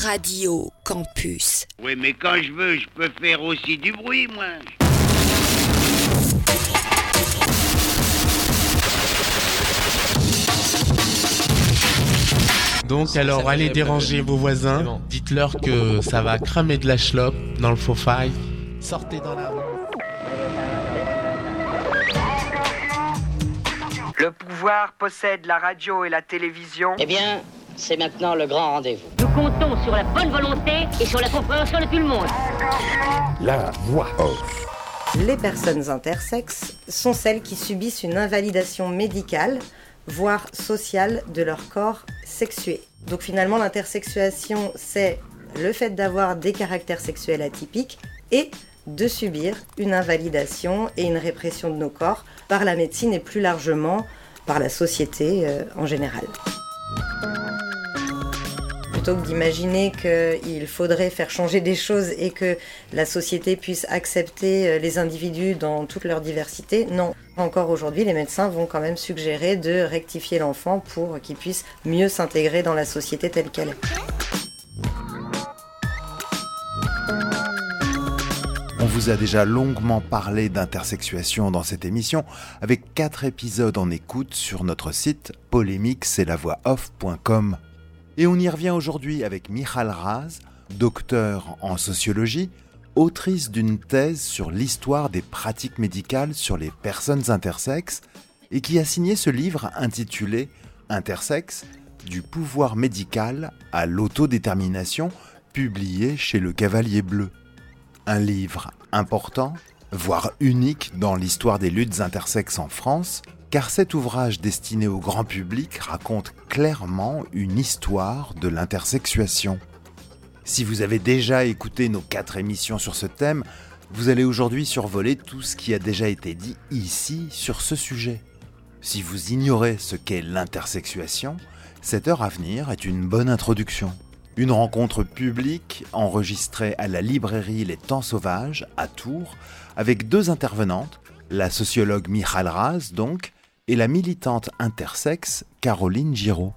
Radio Campus. Oui, mais quand je veux, je peux faire aussi du bruit, moi. Donc alors allez déranger vos voisins, bon. Dites-leur que ça va cramer de la chlope dans le faux five. Sortez dans la rue. Le pouvoir possède la radio et la télévision. Eh bien, c'est maintenant le grand rendez-vous. Nous comptons sur la bonne volonté et sur la compréhension de tout le monde. La voix off. Les personnes intersexes sont celles qui subissent une invalidation médicale, voire sociale, de leur corps sexué. Donc finalement, l'intersexuation, c'est le fait d'avoir des caractères sexuels atypiques et de subir une invalidation et une répression de nos corps par la médecine et plus largement par la société en général. Plutôt que d'imaginer qu'il faudrait faire changer des choses et que la société puisse accepter les individus dans toute leur diversité, non. Encore aujourd'hui, les médecins vont quand même suggérer de rectifier l'enfant pour qu'il puisse mieux s'intégrer dans la société telle qu'elle est. On vous a déjà longuement parlé d'intersexuation dans cette émission, avec 4 épisodes en écoute sur notre site polémique-c'est-la-voix-off.com. Et on y revient aujourd'hui avec Michal Raz, docteur en sociologie, autrice d'une thèse sur l'histoire des pratiques médicales sur les personnes intersexes et qui a signé ce livre intitulé « Intersexe, du pouvoir médical à l'autodétermination » publié chez Le Cavalier Bleu. Un livre important, voire unique dans l'histoire des luttes intersexes en France, car cet ouvrage destiné au grand public raconte clairement une histoire de l'intersexuation. Si vous avez déjà écouté nos 4 émissions sur ce thème, vous allez aujourd'hui survoler tout ce qui a déjà été dit ici sur ce sujet. Si vous ignorez ce qu'est l'intersexuation, cette heure à venir est une bonne introduction. Une rencontre publique enregistrée à la librairie Les Temps Sauvages, à Tours, avec 2 intervenantes, la sociologue Michal Raz donc, et la militante intersexe Caroline Giraud.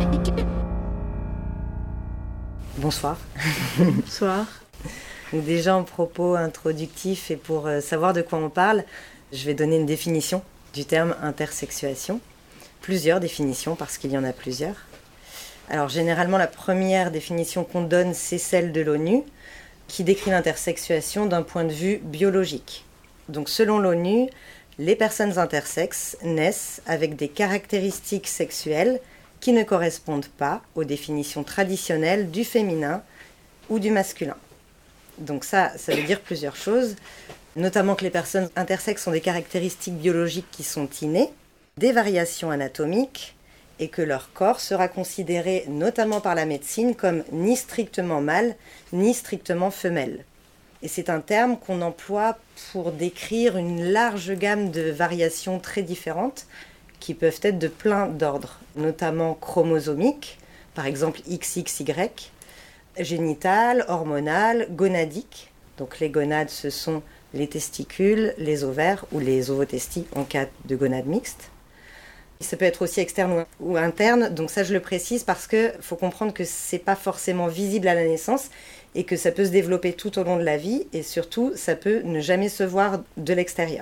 Bonsoir. Bonsoir. Déjà en propos introductif et pour savoir de quoi on parle, je vais donner une définition du terme intersexuation. Plusieurs définitions parce qu'il y en a plusieurs. Alors généralement la première définition qu'on donne c'est celle de l'ONU qui décrit l'intersexuation d'un point de vue biologique. Donc selon l'ONU, les personnes intersexes naissent avec des caractéristiques sexuelles qui ne correspondent pas aux définitions traditionnelles du féminin ou du masculin. Donc ça veut dire plusieurs choses, notamment que les personnes intersexes ont des caractéristiques biologiques qui sont innées, des variations anatomiques, et que leur corps sera considéré, notamment par la médecine, comme ni strictement mâle, ni strictement femelle. Et c'est un terme qu'on emploie pour décrire une large gamme de variations très différentes qui peuvent être de plein d'ordres, notamment chromosomiques, par exemple XXY, génitales, hormonales, gonadiques. Donc les gonades, ce sont les testicules, les ovaires ou les ovotestis en cas de gonades mixtes. Ça peut être aussi externe ou interne, donc ça je le précise parce qu'il faut comprendre que ce n'est pas forcément visible à la naissance et que ça peut se développer tout au long de la vie et surtout ça peut ne jamais se voir de l'extérieur.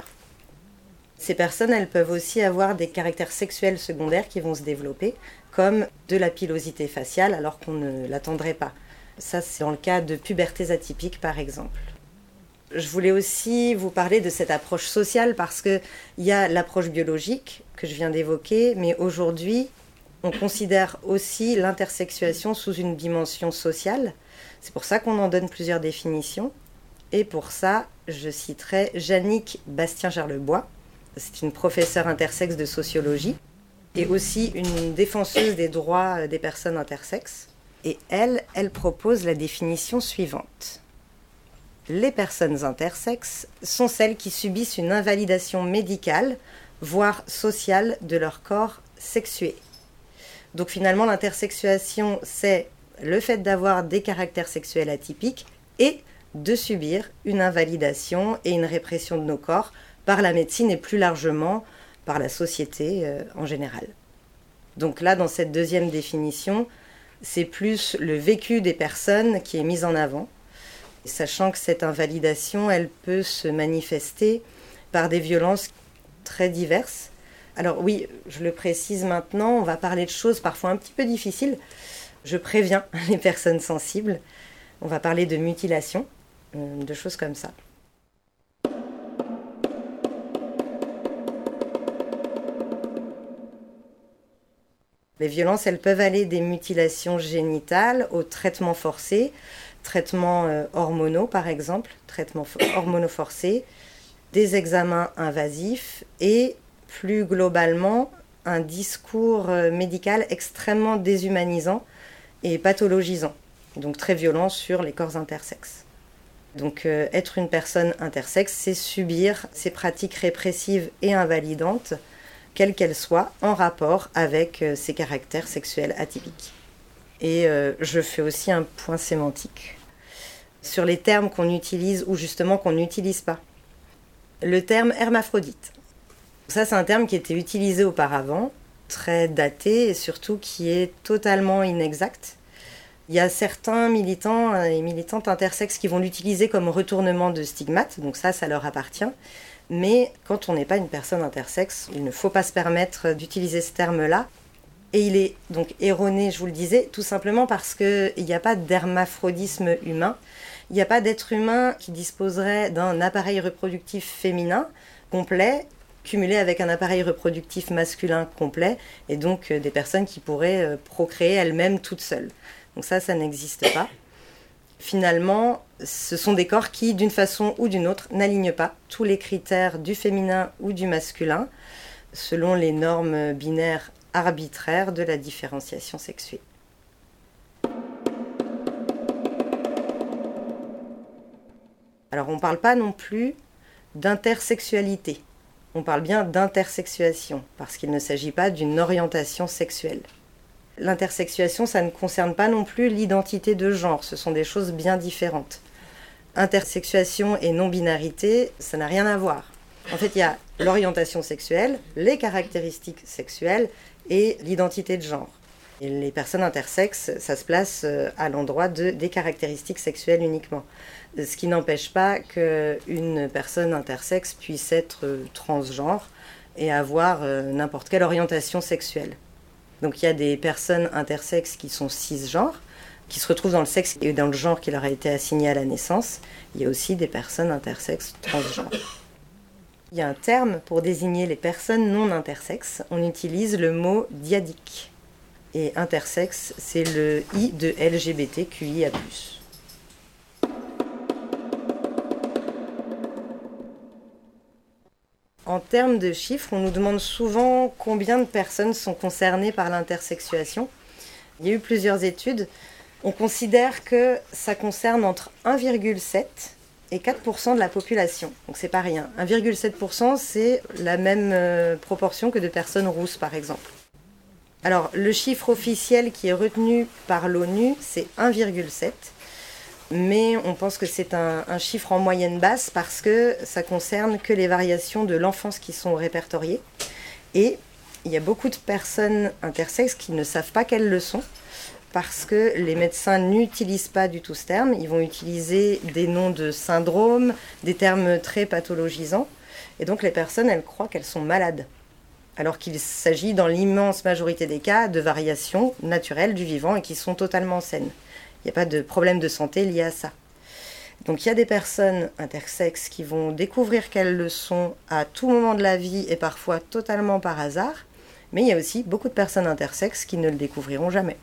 Ces personnes, elles peuvent aussi avoir des caractères sexuels secondaires qui vont se développer comme de la pilosité faciale alors qu'on ne l'attendrait pas. Ça c'est dans le cas de pubertés atypiques par exemple. Je voulais aussi vous parler de cette approche sociale parce qu'il y a l'approche biologique que je viens d'évoquer, mais aujourd'hui, on considère aussi l'intersexuation sous une dimension sociale. C'est pour ça qu'on en donne plusieurs définitions. Et pour ça, je citerai Jannick Bastien-Gerlebois. C'est une professeure intersexe de sociologie et aussi une défenseuse des droits des personnes intersexes. Et elle propose la définition suivante. Les personnes intersexes sont celles qui subissent une invalidation médicale, voire sociale, de leur corps sexué. Donc finalement, l'intersexuation, c'est le fait d'avoir des caractères sexuels atypiques et de subir une invalidation et une répression de nos corps par la médecine et plus largement par la société en général. Donc là, dans cette deuxième définition, C'est plus le vécu des personnes qui est mis en avant, sachant que cette invalidation, elle peut se manifester par des violences très diverses. Alors oui, je le précise maintenant, on va parler de choses parfois un petit peu difficiles. Je préviens les personnes sensibles. On va parler de mutilation, de choses comme ça. Les violences, elles peuvent aller des mutilations génitales aux traitements forcés, traitements hormonaux par exemple, traitements hormonaux forcés, des examens invasifs et plus globalement un discours médical extrêmement déshumanisant et pathologisant, donc très violent sur les corps intersexes. Donc être une personne intersexe, c'est subir ces pratiques répressives et invalidantes, quelles qu'elles soient, en rapport avec ses caractères sexuels atypiques. Et je fais aussi un point sémantique sur les termes qu'on utilise ou justement qu'on n'utilise pas. Le terme hermaphrodite. Ça, c'est un terme qui était utilisé auparavant, très daté et surtout qui est totalement inexact. Il y a certains militants et militantes intersexes qui vont l'utiliser comme retournement de stigmate, donc ça leur appartient. Mais quand on n'est pas une personne intersexe, il ne faut pas se permettre d'utiliser ce terme-là. Et il est donc erroné, je vous le disais, tout simplement parce qu'il n'y a pas d'hermaphrodisme humain. Il n'y a pas d'être humain qui disposerait d'un appareil reproductif féminin complet, cumulé avec un appareil reproductif masculin complet, et donc des personnes qui pourraient procréer elles-mêmes toutes seules. Donc ça n'existe pas. Finalement, ce sont des corps qui, d'une façon ou d'une autre, n'alignent pas tous les critères du féminin ou du masculin, selon les normes binaires arbitraires de la différenciation sexuée. Alors on ne parle pas non plus d'intersexualité, on parle bien d'intersexuation, parce qu'il ne s'agit pas d'une orientation sexuelle. L'intersexuation, ça ne concerne pas non plus l'identité de genre, ce sont des choses bien différentes. Intersexuation et non-binarité, ça n'a rien à voir. En fait, il y a l'orientation sexuelle, les caractéristiques sexuelles et l'identité de genre. Et les personnes intersexes, ça se place à l'endroit des caractéristiques sexuelles uniquement. Ce qui n'empêche pas qu'une personne intersexe puisse être transgenre et avoir n'importe quelle orientation sexuelle. Donc il y a des personnes intersexes qui sont cisgenres, qui se retrouvent dans le sexe et dans le genre qui leur a été assigné à la naissance. Il y a aussi des personnes intersexes transgenres. Il y a un terme pour désigner les personnes non intersexes. On utilise le mot dyadique. Et intersexe, c'est le I de LGBTQIA+. En termes de chiffres, on nous demande souvent combien de personnes sont concernées par l'intersexuation. Il y a eu plusieurs études. On considère que ça concerne entre 1,7 et 4% de la population. Donc c'est pas rien. 1,7%, c'est la même proportion que de personnes rousses, par exemple. Alors, le chiffre officiel qui est retenu par l'ONU, c'est 1,7. Mais on pense que c'est un chiffre en moyenne basse parce que ça concerne que les variations de l'enfance qui sont répertoriées. Et il y a beaucoup de personnes intersexes qui ne savent pas qu'elles le sont parce que les médecins n'utilisent pas du tout ce terme. Ils vont utiliser des noms de syndromes, des termes très pathologisants. Et donc les personnes, elles croient qu'elles sont malades. Alors qu'il s'agit dans l'immense majorité des cas de variations naturelles du vivant et qui sont totalement saines. Il n'y a pas de problème de santé lié à ça. Donc il y a des personnes intersexes qui vont découvrir qu'elles le sont à tout moment de la vie et parfois totalement par hasard. Mais il y a aussi beaucoup de personnes intersexes qui ne le découvriront jamais.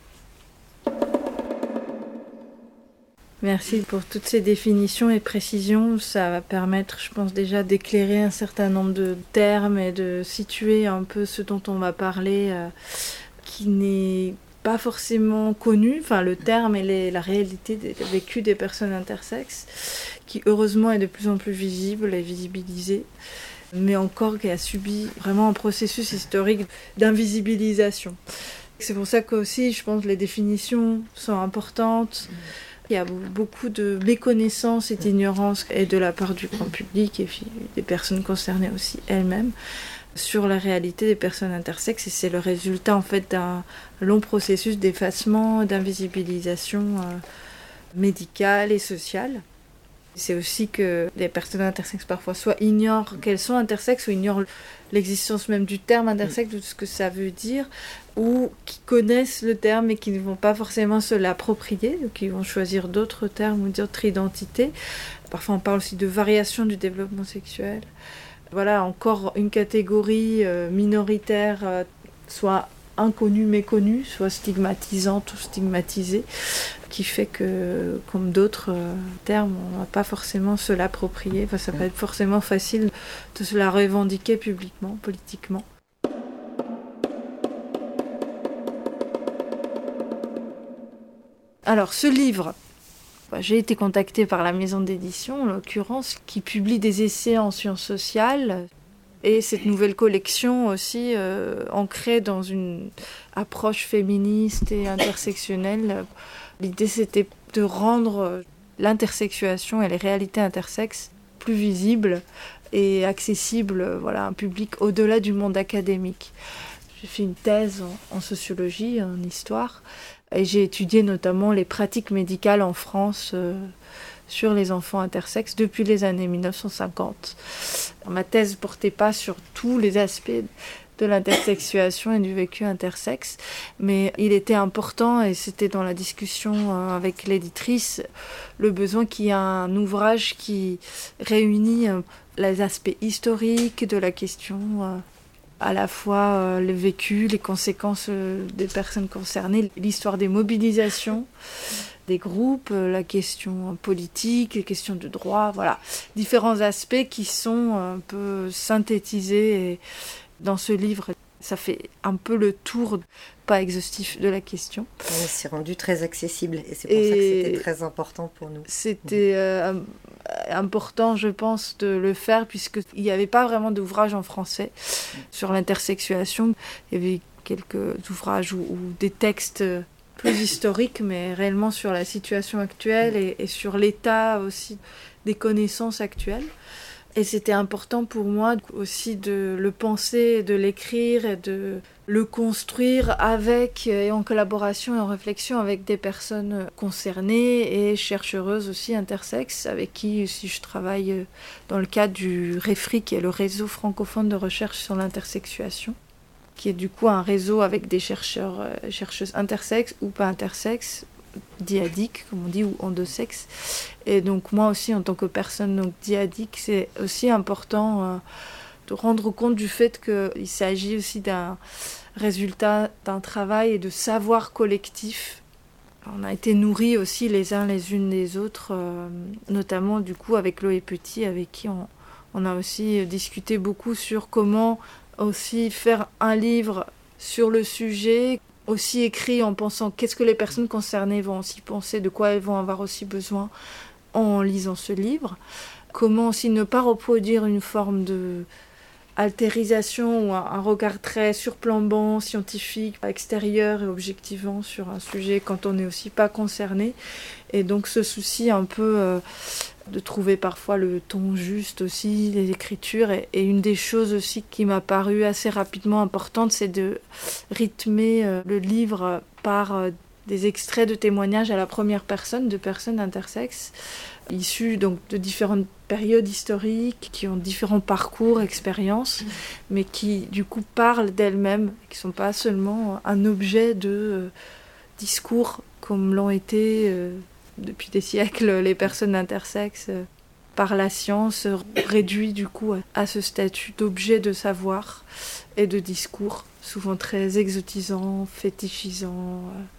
Merci pour toutes ces définitions et précisions. Ça va permettre, je pense, déjà d'éclairer un certain nombre de termes et de situer un peu ce dont on va parler qui n'est pas forcément connu, enfin le terme et la réalité des vécus des personnes intersexes, qui heureusement est de plus en plus visible et visibilisée, mais encore qui a subi vraiment un processus historique d'invisibilisation. C'est pour ça qu'aussi, je pense, les définitions sont importantes. Il y a beaucoup de méconnaissance et d'ignorance et de la part du grand public et puis des personnes concernées aussi elles-mêmes. sur la réalité des personnes intersexes, et c'est le résultat en fait d'un long processus d'effacement, d'invisibilisation médicale et sociale. C'est aussi que les personnes intersexes parfois soit ignorent qu'elles sont intersexes ou ignorent l'existence même du terme intersexe ou de ce que ça veut dire, ou qui connaissent le terme et qui ne vont pas forcément se l'approprier, ou qui vont choisir d'autres termes ou d'autres identités. Parfois on parle aussi de variation du développement sexuel. Voilà, encore une catégorie minoritaire, soit inconnue, méconnue, soit stigmatisante ou stigmatisée, qui fait que, comme d'autres termes, on ne va pas forcément se l'approprier. Enfin, ça va pas être forcément facile de se la revendiquer publiquement, politiquement. Alors, ce livre, j'ai été contactée par la maison d'édition, en l'occurrence, qui publie des essais en sciences sociales. Et cette nouvelle collection aussi ancrée dans une approche féministe et intersectionnelle. L'idée, c'était de rendre l'intersexuation et les réalités intersexes plus visibles et accessibles à un public au-delà du monde académique. J'ai fait une thèse en sociologie, en histoire, et j'ai étudié notamment les pratiques médicales en France sur les enfants intersexes depuis les années 1950. Ma thèse ne portait pas sur tous les aspects de l'intersexuation et du vécu intersexe, mais il était important, et c'était dans la discussion avec l'éditrice, le besoin qu'il y ait un ouvrage qui réunit les aspects historiques de la question, à la fois le vécu, les conséquences des personnes concernées, l'histoire des mobilisations des groupes, la question politique, les questions de droit, voilà. Différents aspects qui sont un peu synthétisés dans ce livre. Ça fait un peu le tour, pas exhaustif, de la question. Oui, c'est rendu très accessible et c'est pour ça que c'était très important pour nous. C'était important, je pense, de le faire puisqu'il n'y avait pas vraiment d'ouvrage en français sur l'intersexuation. Il y avait quelques ouvrages ou des textes plus historique, mais réellement sur la situation actuelle et sur l'état aussi des connaissances actuelles. Et c'était important pour moi aussi de le penser, de l'écrire et de le construire avec et en collaboration et en réflexion avec des personnes concernées et chercheuses aussi intersexes, avec qui aussi je travaille dans le cadre du REFRI, qui est le réseau francophone de recherche sur l'intersexuation, qui est du coup un réseau avec des chercheurs, chercheuses intersexes ou pas intersexes, diadiques, comme on dit, ou endosexes. Et donc moi aussi, en tant que personne donc, diadique, c'est aussi important de rendre compte du fait qu'il s'agit aussi d'un résultat d'un travail et de savoir collectif. On a été nourris aussi les uns les unes des autres, notamment du coup avec Loé Petit, avec qui on a aussi discuté beaucoup sur comment aussi faire un livre sur le sujet, aussi écrit en pensant qu'est-ce que les personnes concernées vont aussi penser, de quoi elles vont avoir aussi besoin en lisant ce livre. Comment aussi ne pas reproduire une forme de altérisation ou un regard très surplombant, scientifique, extérieur et objectivant sur un sujet quand on n'est aussi pas concerné. Et donc ce souci un peu de trouver parfois le ton juste aussi, les écritures. Et une des choses aussi qui m'a paru assez rapidement importante, c'est de rythmer le livre par des extraits de témoignages à la première personne de personnes intersexes, issus donc de différentes périodes historiques, qui ont différents parcours, expériences, mais qui du coup parlent d'elles-mêmes, qui ne sont pas seulement un objet de discours comme l'ont été depuis des siècles les personnes intersexes par la science, réduit du coup à ce statut d'objet de savoir et de discours, souvent très exotisant, fétichisant,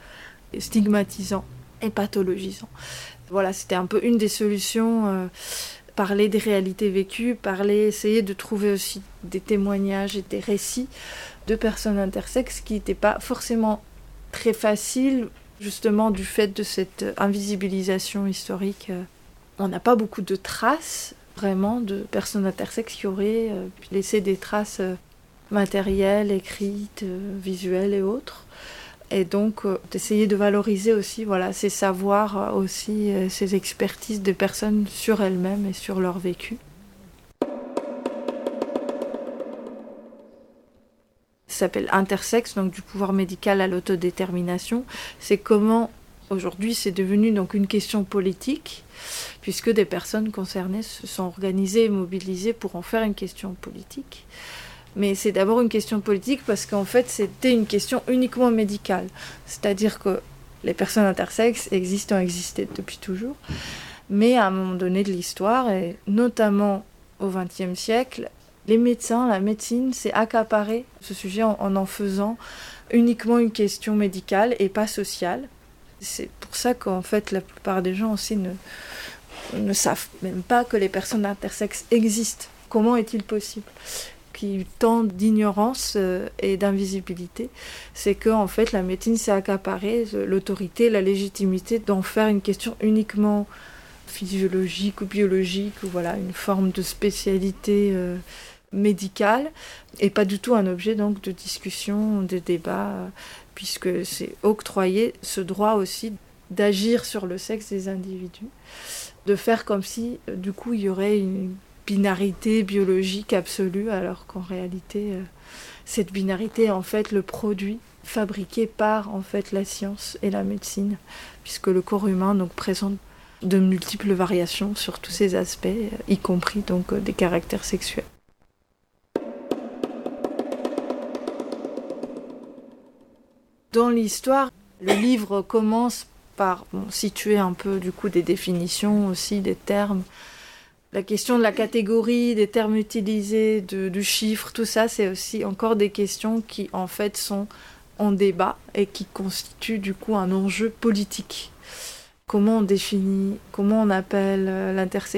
stigmatisant et pathologisant. Voilà, c'était un peu une des solutions, parler des réalités vécues, essayer de trouver aussi des témoignages et des récits de personnes intersexes qui n'étaient pas forcément très faciles, justement du fait de cette invisibilisation historique. On n'a pas beaucoup de traces, vraiment, de personnes intersexes qui auraient laissé des traces matérielles, écrites, visuelles et autres. Et donc, d'essayer de valoriser aussi ces savoirs, aussi ces expertises de personnes sur elles-mêmes et sur leur vécu. s'appelle Intersexe, donc du pouvoir médical à l'autodétermination. C'est comment, aujourd'hui, c'est devenu donc une question politique, puisque des personnes concernées se sont organisées et mobilisées pour en faire une question politique. Mais c'est d'abord une question politique parce qu'en fait, c'était une question uniquement médicale. C'est-à-dire que les personnes intersexes ont existé depuis toujours. Mais à un moment donné de l'histoire, et notamment au XXe siècle, les médecins, la médecine s'est accaparée ce sujet en faisant uniquement une question médicale et pas sociale. C'est pour ça qu'en fait, la plupart des gens aussi ne savent même pas que les personnes intersexes existent. Comment est-il possible ? Qu'il y ait tant d'ignorance et d'invisibilité, c'est que en fait, la médecine s'est accaparée l'autorité, la légitimité d'en faire une question uniquement physiologique ou biologique, ou voilà, une forme de spécialité médicale, et pas du tout un objet donc de discussion, de débat, puisque c'est octroyé ce droit aussi d'agir sur le sexe des individus, de faire comme si du coup il y aurait une binarité biologique absolue, alors qu'en réalité cette binarité est en fait le produit fabriqué par en fait la science et la médecine, puisque le corps humain donc présente de multiples variations sur tous ces aspects, y compris donc des caractères sexuels. Dans l'histoire, le livre commence par situer un peu du coup des définitions aussi, des termes. La question de la catégorie, des termes utilisés, du chiffre, tout ça, c'est aussi encore des questions qui en fait sont en débat et qui constituent du coup un enjeu politique. Comment on définit, comment on appelle l'intersexuation ?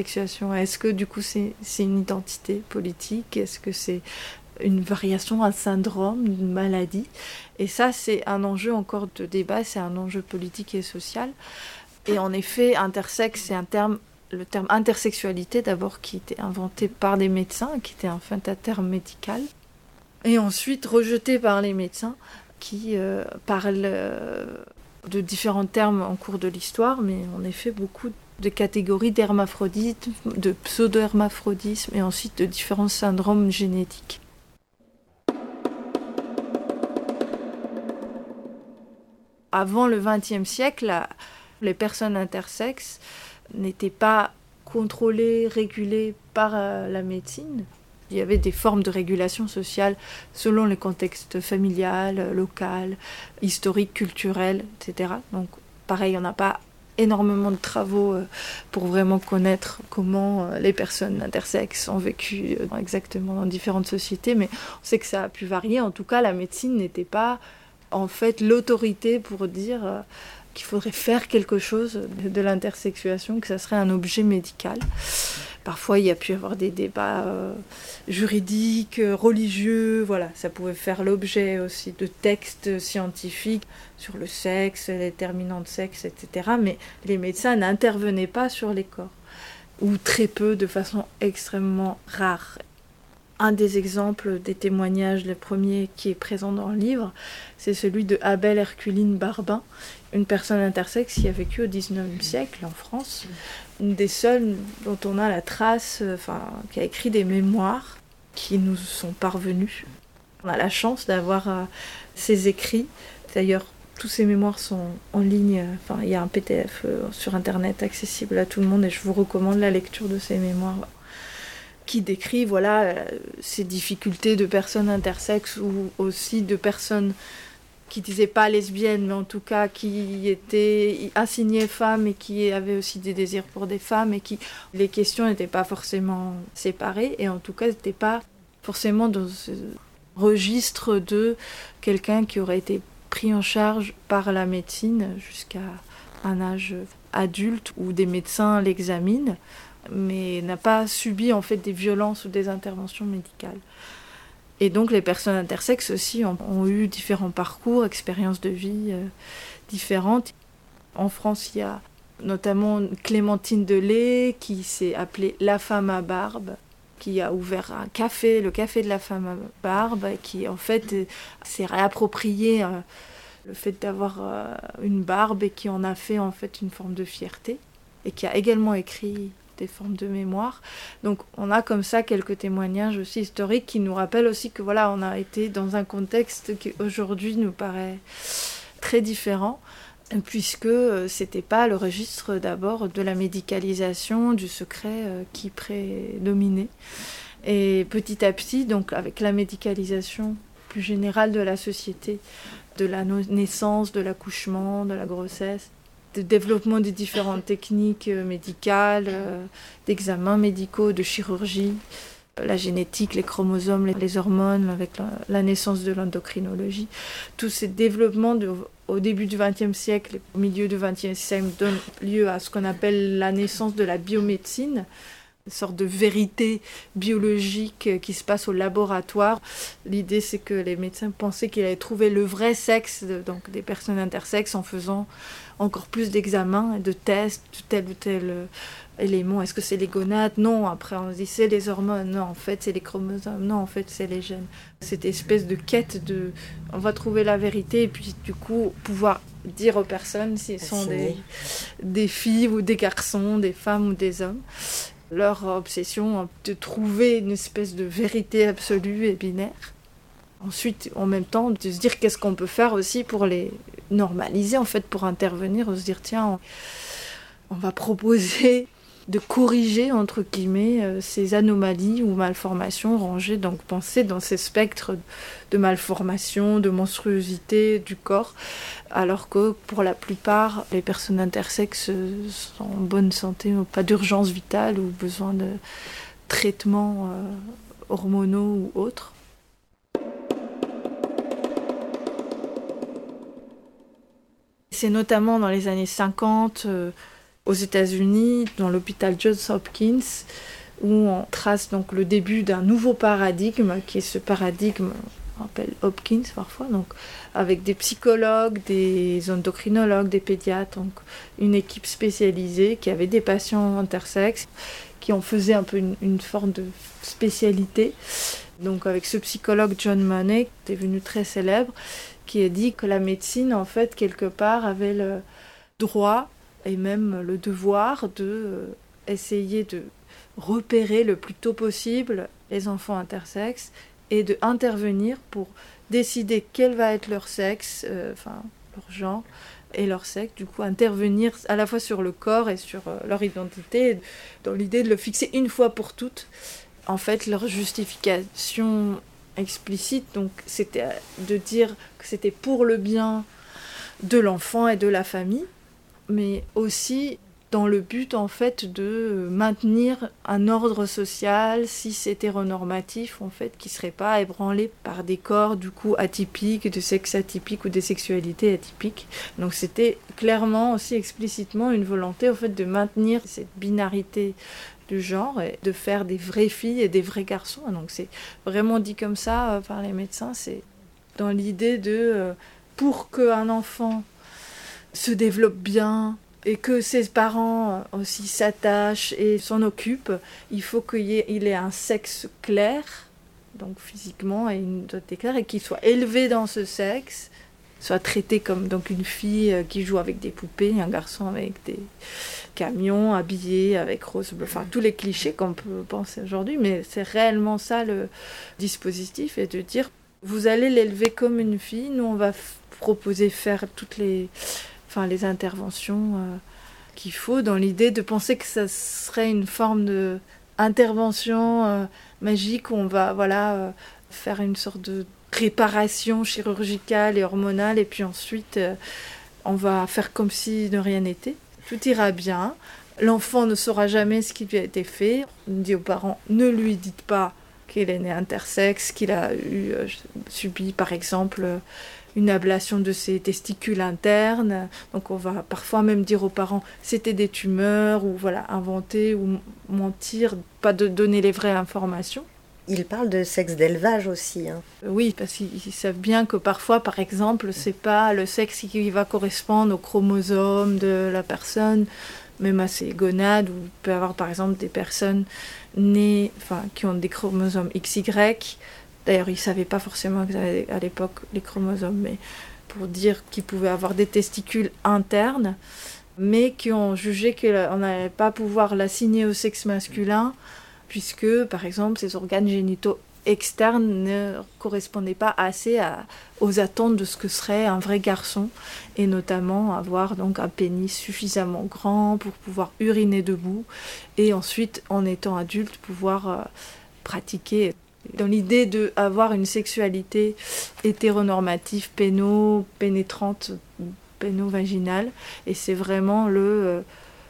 Est-ce que du coup c'est une identité politique ? Est-ce que c'est une variation, un syndrome, une maladie ? Et ça, c'est un enjeu encore de débat, c'est un enjeu politique et social. Et en effet, intersexe, c'est le terme intersexualité d'abord qui était inventé par des médecins, qui était en fait un terme médical, et ensuite rejeté par les médecins qui parlent de différents termes en cours de l'histoire, mais en effet beaucoup de catégories d'hermaphrodites, de pseudo-hermaphrodisme et ensuite de différents syndromes génétiques. Avant le XXe siècle, les personnes intersexes n'étaient pas contrôlées, régulées par la médecine. Il y avait des formes de régulation sociale selon les contextes familial, local, historique, culturel, etc. Donc pareil, on n'a pas énormément de travaux pour vraiment connaître comment les personnes intersexes ont vécu exactement dans différentes sociétés, mais on sait que ça a pu varier. En tout cas, la médecine n'était pas en fait l'autorité pour dire qu'il faudrait faire quelque chose de l'intersexuation, que ça serait un objet médical. Parfois, il y a pu y avoir des débats juridiques, religieux, voilà. Ça pouvait faire l'objet aussi de textes scientifiques sur le sexe, les déterminants de sexe, etc. Mais les médecins n'intervenaient pas sur les corps, ou très peu, de façon extrêmement rare. Un des exemples des témoignages, le premier qui est présent dans le livre, c'est celui de Abel Herculine Barbin, une personne intersexe qui a vécu au XIXe siècle en France, une des seules dont on a la trace, qui a écrit des mémoires qui nous sont parvenus. On a la chance d'avoir ses écrits. D'ailleurs, tous ces mémoires sont en ligne. Il y a un PDF sur Internet accessible à tout le monde et je vous recommande la lecture de ces mémoires qui décrit ces difficultés de personnes intersexes ou aussi de personnes qui disaient pas lesbiennes, mais en tout cas qui étaient assignées femmes et qui avaient aussi des désirs pour des femmes et qui les questions n'étaient pas forcément séparées et en tout cas n'étaient pas forcément dans ce registre de quelqu'un qui aurait été pris en charge par la médecine jusqu'à un âge adulte où des médecins l'examinent, mais n'a pas subi en fait des violences ou des interventions médicales. Et donc les personnes intersexes aussi ont eu différents parcours, expériences de vie différentes. En France, il y a notamment Clémentine Delay qui s'est appelée La Femme à Barbe, qui a ouvert un café, le Café de la Femme à Barbe, qui en fait s'est réapproprié le fait d'avoir une barbe et qui en a fait en fait une forme de fierté. Et qui a également écrit des formes de mémoire. Donc on a comme ça quelques témoignages aussi historiques qui nous rappellent aussi que voilà, on a été dans un contexte qui aujourd'hui nous paraît très différent, puisque c'était pas le registre d'abord de la médicalisation, du secret qui prédominait. Et petit à petit, donc avec la médicalisation plus générale de la société, de la naissance, de l'accouchement, de la grossesse, de développement des différentes techniques médicales, d'examens médicaux, de chirurgie, la génétique, les chromosomes, les hormones, avec la naissance de l'endocrinologie. Tous ces développements au début du XXe siècle, au milieu du XXe siècle, donnent lieu à ce qu'on appelle la naissance de la biomédecine, une sorte de vérité biologique qui se passe au laboratoire. L'idée, c'est que les médecins pensaient qu'ils allaient trouver le vrai sexe donc des personnes intersexes en faisant encore plus d'examens et de tests de tel ou tel élément. Est-ce que c'est les gonades? Non. Après, on se dit c'est les hormones. Non, en fait, c'est les chromosomes. Non, en fait, c'est les gènes. Cette espèce de quête de... On va trouver la vérité et puis, du coup, pouvoir dire aux personnes si ce sont des filles ou des garçons, des femmes ou des hommes. Leur obsession de trouver une espèce de vérité absolue et binaire. Ensuite, en même temps, de se dire qu'est-ce qu'on peut faire aussi pour les normaliser, en fait, pour intervenir, se dire tiens, on va proposer de corriger, entre guillemets, ces anomalies ou malformations rangées, donc penser dans ces spectres de malformations, de monstruosité du corps, alors que pour la plupart, les personnes intersexes sont en bonne santé, n'ont pas d'urgence vitale ou besoin de traitements hormonaux ou autres. C'est notamment dans les années 50, aux États-Unis, dans l'hôpital Johns Hopkins, où on trace donc le début d'un nouveau paradigme, qui est ce paradigme, on appelle Hopkins parfois, donc avec des psychologues, des endocrinologues, des pédiatres, donc une équipe spécialisée qui avait des patients intersexes, qui en faisait un peu une forme de spécialité. Donc avec ce psychologue John Money, qui est devenu très célèbre, qui a dit que la médecine, en fait, quelque part, avait le droit et même le devoir de essayer de repérer le plus tôt possible les enfants intersexes et d'intervenir pour décider quel va être leur sexe, leur genre et leur sexe, du coup intervenir à la fois sur le corps et sur leur identité, dans l'idée de le fixer une fois pour toutes. En fait, leur justification explicite, donc c'était de dire que c'était pour le bien de l'enfant et de la famille, mais aussi dans le but en fait de maintenir un ordre social cis-hétéronormatif en fait qui serait pas ébranlé par des corps du coup atypiques, de sexe atypique ou des sexualités atypiques. Donc c'était clairement aussi explicitement une volonté en fait de maintenir cette binarité du genre et de faire des vraies filles et des vrais garçons. Donc c'est vraiment dit comme ça par les médecins, c'est dans l'idée de pour qu'un enfant se développe bien et que ses parents aussi s'attachent et s'en occupent, il faut qu'il ait un sexe clair, donc physiquement et une identité claire, et qu'il soit élevé dans ce sexe, soit traité comme donc une fille qui joue avec des poupées, un garçon avec des camions, habillé avec rose bleu, enfin tous les clichés qu'on peut penser aujourd'hui, mais c'est réellement ça le dispositif, et de dire vous allez l'élever comme une fille, nous on va proposer faire toutes les interventions qu'il faut, dans l'idée de penser que ça serait une forme d'intervention magique où on va faire une sorte de réparation chirurgicale et hormonale, et puis ensuite on va faire comme si de rien n'était. Tout ira bien, l'enfant ne saura jamais ce qui lui a été fait. On dit aux parents, ne lui dites pas qu'il est né intersexe, qu'il a subi par exemple une ablation de ses testicules internes. Donc on va parfois même dire aux parents c'était des tumeurs, ou inventer ou mentir, pas de donner les vraies informations. Il parle de sexe d'élevage aussi. Oui, parce qu'ils savent bien que parfois, par exemple, c'est pas le sexe qui va correspondre aux chromosomes de la personne, même à ses gonades, ou il peut y avoir par exemple des personnes nées, qui ont des chromosomes XY. D'ailleurs, ils ne savaient pas forcément qu'ils avaient à l'époque les chromosomes, mais pour dire qu'ils pouvaient avoir des testicules internes, mais qui ont jugé qu'on n'allait pas pouvoir l'assigner au sexe masculin, puisque, par exemple, ses organes génitaux externes ne correspondaient pas assez aux attentes de ce que serait un vrai garçon, et notamment avoir donc un pénis suffisamment grand pour pouvoir uriner debout, et ensuite, en étant adulte, pouvoir pratiquer. Dans l'idée d'avoir une sexualité hétéronormative, pénétrante, pénovaginale, et c'est vraiment le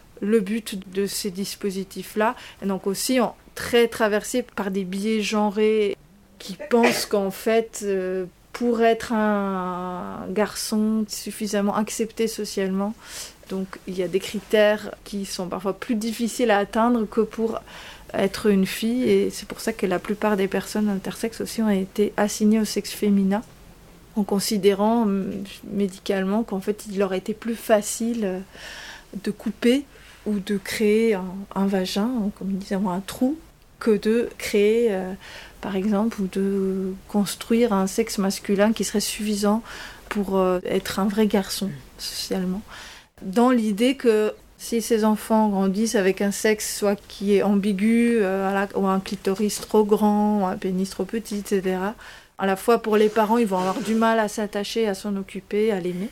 but de ces dispositifs-là. Et donc aussi très traversé par des biais genrés qui pensent qu'en fait, pour être un garçon suffisamment accepté socialement, donc il y a des critères qui sont parfois plus difficiles à atteindre que pour être une fille, et c'est pour ça que la plupart des personnes intersexes aussi ont été assignées au sexe féminin, en considérant médicalement qu'en fait il leur était plus facile de couper ou de créer un vagin, comme ils disaient, un trou, que de créer, par exemple, ou de construire un sexe masculin qui serait suffisant pour être un vrai garçon, socialement. Dans l'idée que si ces enfants grandissent avec un sexe soit qui est ambigu, ou un clitoris trop grand, ou un pénis trop petit, etc., à la fois pour les parents, ils vont avoir du mal à s'attacher, à s'en occuper, à l'aimer.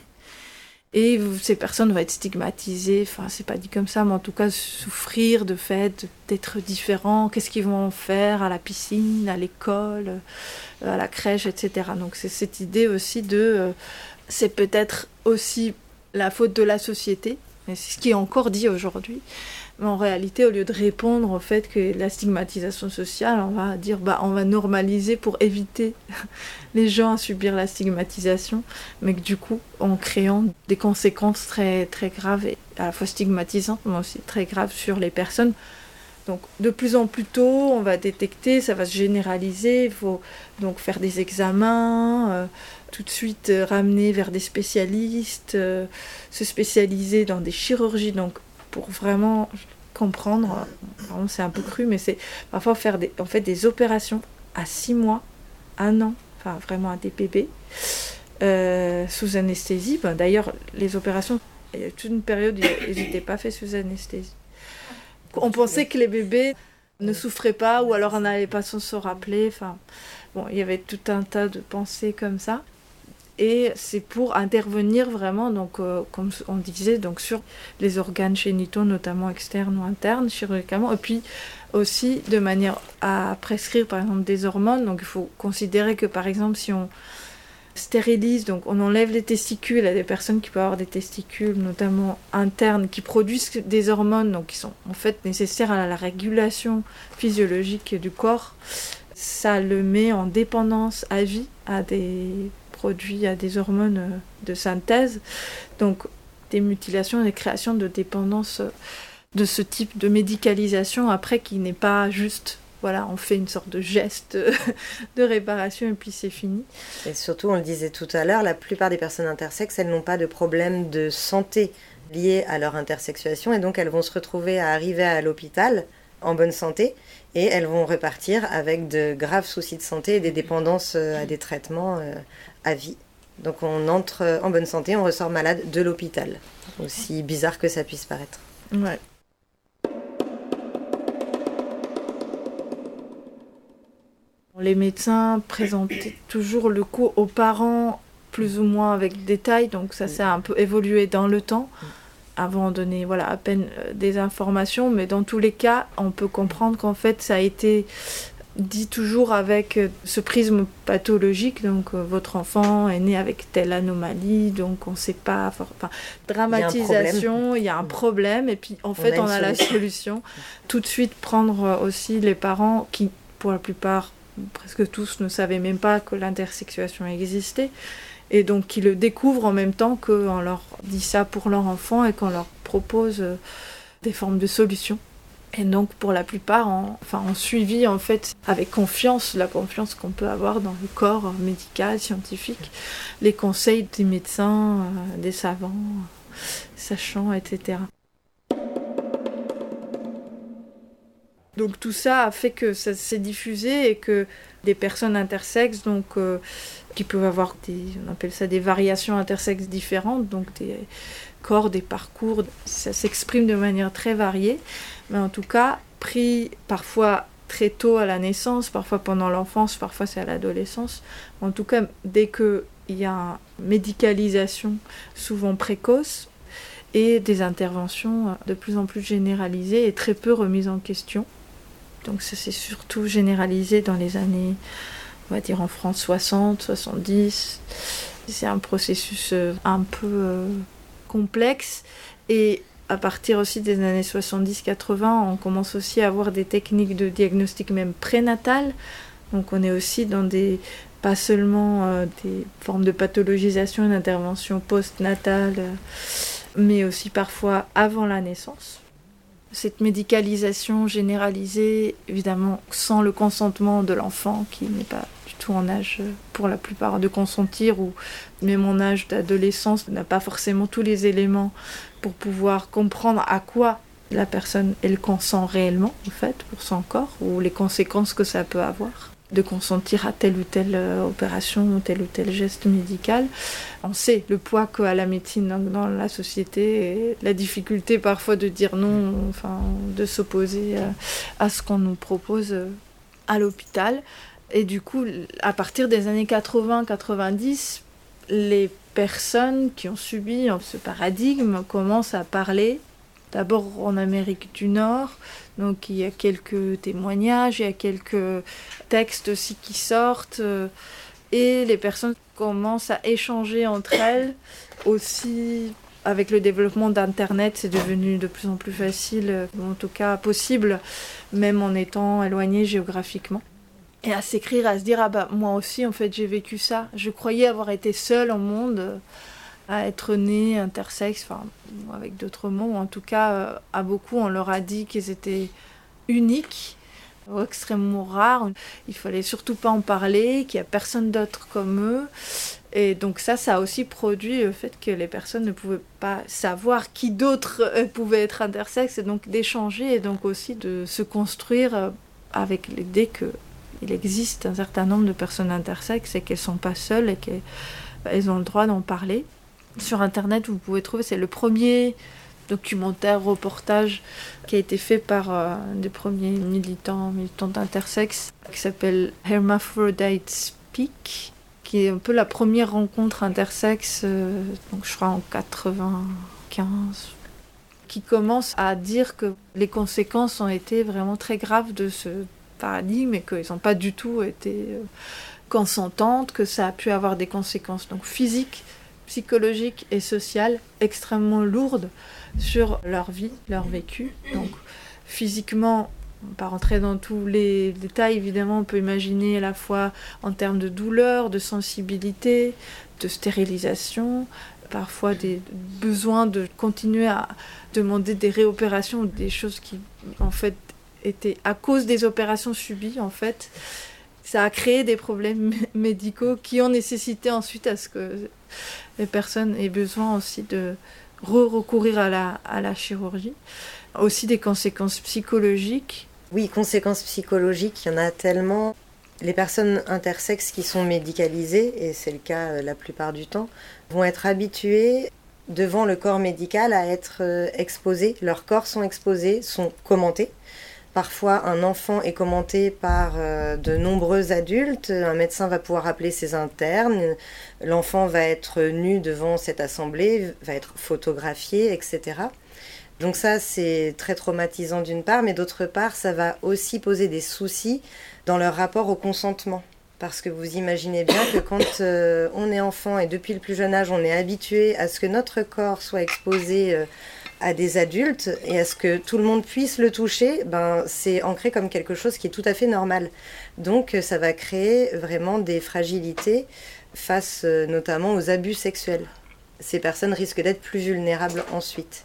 Et ces personnes vont être stigmatisées, enfin c'est pas dit comme ça, mais en tout cas souffrir de fait d'être différents, qu'est-ce qu'ils vont en faire à la piscine, à l'école, à la crèche, etc. Donc c'est cette idée aussi c'est peut-être aussi la faute de la société, et c'est ce qui est encore dit aujourd'hui. Mais en réalité, au lieu de répondre au fait que la stigmatisation sociale, on va dire on va normaliser pour éviter les gens à subir la stigmatisation, mais que du coup, en créant des conséquences très, très graves, et à la fois stigmatisantes, mais aussi très graves sur les personnes. Donc de plus en plus tôt, on va détecter, ça va se généraliser, il faut donc faire des examens, tout de suite ramener vers des spécialistes, se spécialiser dans des chirurgies, donc pour vraiment comprendre, c'est un peu cru, mais c'est parfois faire des opérations à 6 mois, 1 an, enfin vraiment à des bébés, sous anesthésie. D'ailleurs, les opérations, il y a toute une période où ils n'étaient pas faits sous anesthésie. On pensait que les bébés ne souffraient pas, ou alors on n'allait pas se rappeler. Il y avait tout un tas de pensées comme ça. Et c'est pour intervenir vraiment, donc, comme on disait, donc, sur les organes génitaux, notamment externes ou internes, chirurgicalement, et puis aussi de manière à prescrire par exemple des hormones. Donc il faut considérer que par exemple si on stérilise, donc on enlève les testicules à des personnes qui peuvent avoir des testicules notamment internes qui produisent des hormones, donc qui sont en fait nécessaires à la régulation physiologique du corps, ça le met en dépendance à vie à des produits, à des hormones de synthèse, donc des mutilations et des créations de dépendance de ce type de médicalisation après qui n'est pas juste on fait une sorte de geste de réparation et puis c'est fini. Et surtout, on le disait tout à l'heure, la plupart des personnes intersexes, elles n'ont pas de problème de santé liés à leur intersexuation et donc elles vont se retrouver à arriver à l'hôpital en bonne santé et elles vont repartir avec de graves soucis de santé et des dépendances à des traitements à vie. Donc on entre en bonne santé, on ressort malade de l'hôpital, aussi bizarre que ça puisse paraître. Ouais. Les médecins présentaient toujours le coup aux parents plus ou moins avec détail, donc ça s'est un peu évolué dans le temps. Avant, on donnait à peine des informations, mais dans tous les cas, on peut comprendre qu'en fait, ça a été dit toujours avec ce prisme pathologique, donc votre enfant est né avec telle anomalie, donc on ne sait pas, dramatisation, il y a un problème, et puis en fait, on a la solution. Tout de suite, prendre aussi les parents qui, pour la plupart, presque tous ne savaient même pas que l'intersexuation existait et donc qui le découvrent en même temps qu'on leur dit ça pour leur enfant et qu'on leur propose des formes de solutions. Et donc pour la plupart ont suivi en fait avec confiance, la confiance qu'on peut avoir dans le corps médical, scientifique, les conseils des médecins, des savants, sachants, etc. Donc tout ça a fait que ça s'est diffusé et que des personnes intersexes, donc, qui peuvent avoir on appelle ça des variations intersexes différentes, donc des corps, des parcours, ça s'exprime de manière très variée, mais en tout cas pris parfois très tôt à la naissance, parfois pendant l'enfance, parfois c'est à l'adolescence. En tout cas, dès qu'il y a une médicalisation souvent précoce et des interventions de plus en plus généralisées et très peu remises en question. Donc ça s'est surtout généralisé dans les années, on va dire en France, 60, 70. C'est un processus un peu complexe. Et à partir aussi des années 70-80, on commence aussi à avoir des techniques de diagnostic même prénatal. Donc on est aussi dans pas seulement des formes de pathologisation et d'intervention postnatale, mais aussi parfois avant la naissance. Cette médicalisation généralisée, évidemment sans le consentement de l'enfant, qui n'est pas du tout en âge pour la plupart de consentir, ou même en âge d'adolescence, n'a pas forcément tous les éléments pour pouvoir comprendre à quoi la personne elle consent réellement, en fait, pour son corps, ou les conséquences que ça peut avoir de consentir à telle ou telle opération ou tel geste médical. On sait le poids qu'a la médecine dans la société et la difficulté parfois de dire non, enfin, de s'opposer à ce qu'on nous propose à l'hôpital. Et du coup, à partir des années 80-90, les personnes qui ont subi ce paradigme commencent à parler. D'abord en Amérique du Nord, donc il y a quelques témoignages, il y a quelques textes aussi qui sortent, et les personnes commencent à échanger entre elles. Aussi, avec le développement d'Internet, c'est devenu de plus en plus facile, en tout cas possible, même en étant éloigné géographiquement. Et à s'écrire, à se dire, ah bah moi aussi en fait j'ai vécu ça, je croyais avoir été seule au monde, à être née intersexe, enfin, avec d'autres mots, en tout cas, à beaucoup, on leur a dit qu'ils étaient uniques, ou extrêmement rares. Il fallait surtout pas en parler, qu'il n'y a personne d'autre comme eux. Et donc ça a aussi produit le fait que les personnes ne pouvaient pas savoir qui d'autres pouvaient être intersexes, et donc d'échanger, et donc aussi de se construire avec l'idée qu'il existe un certain nombre de personnes intersexes et qu'elles ne sont pas seules et qu'elles ont le droit d'en parler. Sur Internet, vous pouvez trouver, c'est le premier documentaire, reportage qui a été fait par un des premiers militantes intersexes, qui s'appelle Hermaphrodite Speak, qui est un peu la première rencontre intersexe, donc je crois en 95, qui commence à dire que les conséquences ont été vraiment très graves de ce paradigme et qu'ils n'ont pas du tout été consentantes, que ça a pu avoir des conséquences donc physiques, psychologiques et sociales extrêmement lourdes sur leur vie, leur vécu. Donc physiquement, on ne va pas rentrer dans tous les détails, évidemment, on peut imaginer à la fois en termes de douleur, de sensibilité, de stérilisation, parfois des besoins de continuer à demander des réopérations, des choses qui en fait étaient à cause des opérations subies en fait. Ça a créé des problèmes médicaux qui ont nécessité ensuite à ce que les personnes aient besoin aussi de recourir à la chirurgie. Aussi des conséquences psychologiques. Oui, conséquences psychologiques, il y en a tellement. Les personnes intersexes qui sont médicalisées, et c'est le cas la plupart du temps, vont être habituées devant le corps médical à être exposées. Leurs corps sont exposés, sont commentés. Parfois, un enfant est commenté par de nombreux adultes. Un médecin va pouvoir appeler ses internes. L'enfant va être nu devant cette assemblée, va être photographié, etc. Donc ça, c'est très traumatisant d'une part, mais d'autre part, ça va aussi poser des soucis dans leur rapport au consentement. Parce que vous imaginez bien que quand on est enfant et depuis le plus jeune âge, on est habitué à ce que notre corps soit exposé à des adultes et à ce que tout le monde puisse le toucher, c'est ancré comme quelque chose qui est tout à fait normal. Donc ça va créer vraiment des fragilités face notamment aux abus sexuels. Ces personnes risquent d'être plus vulnérables ensuite.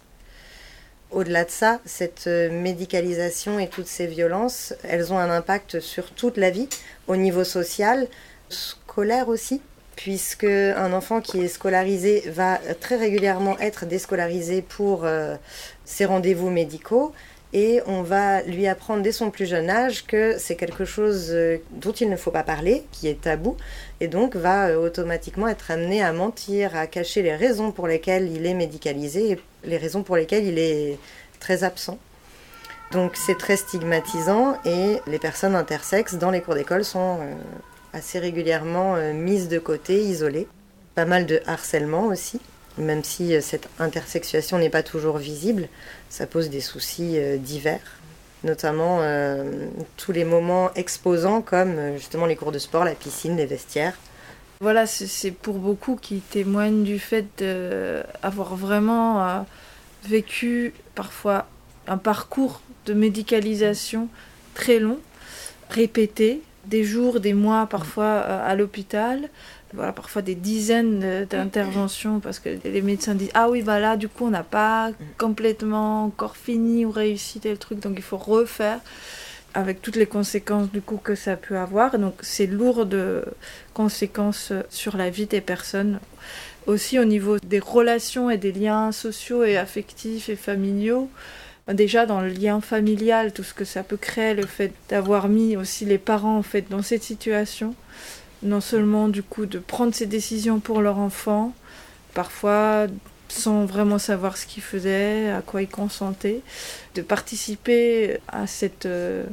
Au-delà de ça, cette médicalisation et toutes ces violences, elles ont un impact sur toute la vie, au niveau social, scolaire aussi, puisque un enfant qui est scolarisé va très régulièrement être déscolarisé pour ses rendez-vous médicaux, et on va lui apprendre dès son plus jeune âge que c'est quelque chose dont il ne faut pas parler, qui est tabou, et donc va automatiquement être amené à mentir, à cacher les raisons pour lesquelles il est médicalisé et les raisons pour lesquelles il est très absent. Donc c'est très stigmatisant et les personnes intersexes dans les cours d'école sont assez régulièrement mises de côté, isolées. Pas mal de harcèlement aussi. Même si cette intersexuation n'est pas toujours visible, ça pose des soucis divers, notamment tous les moments exposants comme justement les cours de sport, la piscine, les vestiaires. Voilà, c'est pour beaucoup qui témoignent du fait d'avoir vraiment vécu parfois un parcours de médicalisation très long, répété, des jours, des mois parfois à l'hôpital. Voilà, parfois des dizaines d'interventions parce que les médecins disent « Ah oui, bah là, du coup, on n'a pas complètement encore fini ou réussi tel truc, donc il faut refaire. » Avec toutes les conséquences du coup que ça peut avoir. Donc c'est lourd de conséquences sur la vie des personnes. Aussi au niveau des relations et des liens sociaux et affectifs et familiaux. Déjà dans le lien familial, tout ce que ça peut créer, le fait d'avoir mis aussi les parents en fait dans cette situation. Non seulement du coup de prendre ces décisions pour leur enfant, parfois sans vraiment savoir ce qu'ils faisaient, à quoi ils consentaient, de participer à cette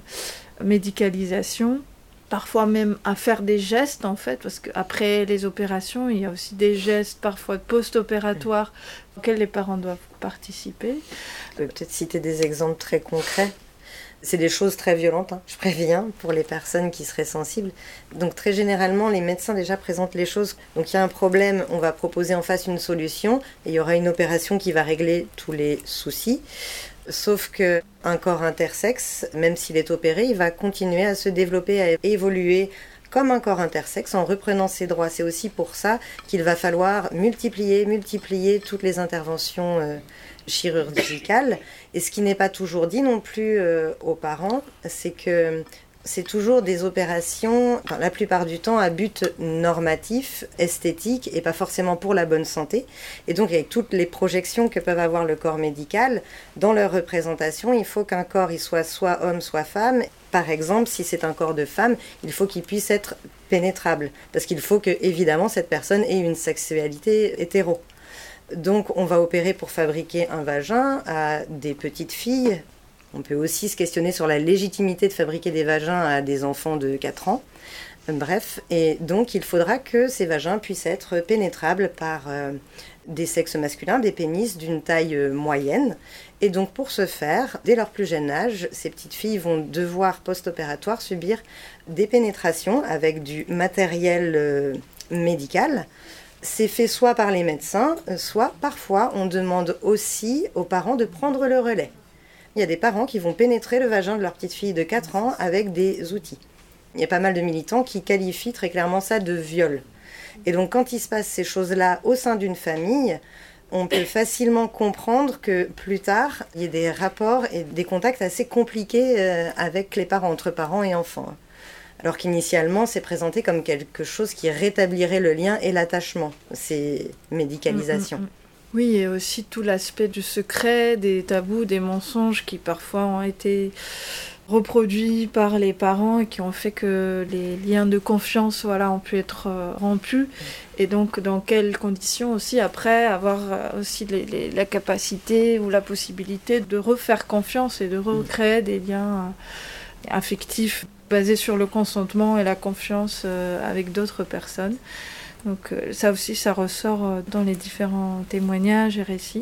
médicalisation, parfois même à faire des gestes en fait, parce qu'après les opérations, il y a aussi des gestes parfois post-opératoires auxquels les parents doivent participer. Je peux peut-être citer des exemples très concrets. C'est des choses très violentes, je préviens, pour les personnes qui seraient sensibles. Donc très généralement, les médecins déjà présentent les choses. Donc il y a un problème, on va proposer en face une solution, et il y aura une opération qui va régler tous les soucis. Sauf qu'un corps intersexe, même s'il est opéré, il va continuer à se développer, à évoluer comme un corps intersexe en reprenant ses droits. C'est aussi pour ça qu'il va falloir multiplier toutes les interventions chirurgicales. Et ce qui n'est pas toujours dit non plus aux parents, c'est que c'est toujours des opérations, la plupart du temps, à but normatif, esthétique, et pas forcément pour la bonne santé. Et donc, avec toutes les projections que peuvent avoir le corps médical, dans leur représentation, il faut qu'un corps il soit homme, soit femme. Par exemple, si c'est un corps de femme, il faut qu'il puisse être pénétrable. Parce qu'il faut que, évidemment, cette personne ait une sexualité hétéro. Donc, on va opérer pour fabriquer un vagin à des petites filles. On peut aussi se questionner sur la légitimité de fabriquer des vagins à des enfants de 4 ans. Bref, et donc il faudra que ces vagins puissent être pénétrables par des sexes masculins, des pénis d'une taille moyenne. Et donc pour ce faire, dès leur plus jeune âge, ces petites filles vont devoir post-opératoire subir des pénétrations avec du matériel médical. C'est fait soit par les médecins, soit parfois on demande aussi aux parents de prendre le relais. Il y a des parents qui vont pénétrer le vagin de leur petite fille de 4 ans avec des outils. Il y a pas mal de militants qui qualifient très clairement ça de viol. Et donc quand il se passe ces choses-là au sein d'une famille, on peut facilement comprendre que plus tard, il y ait des rapports et des contacts assez compliqués avec les parents, entre parents et enfants. Alors qu'initialement, c'est présenté comme quelque chose qui rétablirait le lien et l'attachement, ces médicalisations. Oui, et aussi tout l'aspect du secret, des tabous, des mensonges qui parfois ont été reproduits par les parents et qui ont fait que les liens de confiance ont pu être rompus. Et donc, dans quelles conditions aussi, après, avoir aussi la capacité ou la possibilité de refaire confiance et de recréer des liens affectifs basés sur le consentement et la confiance avec d'autres personnes. Donc ça aussi, ça ressort dans les différents témoignages et récits.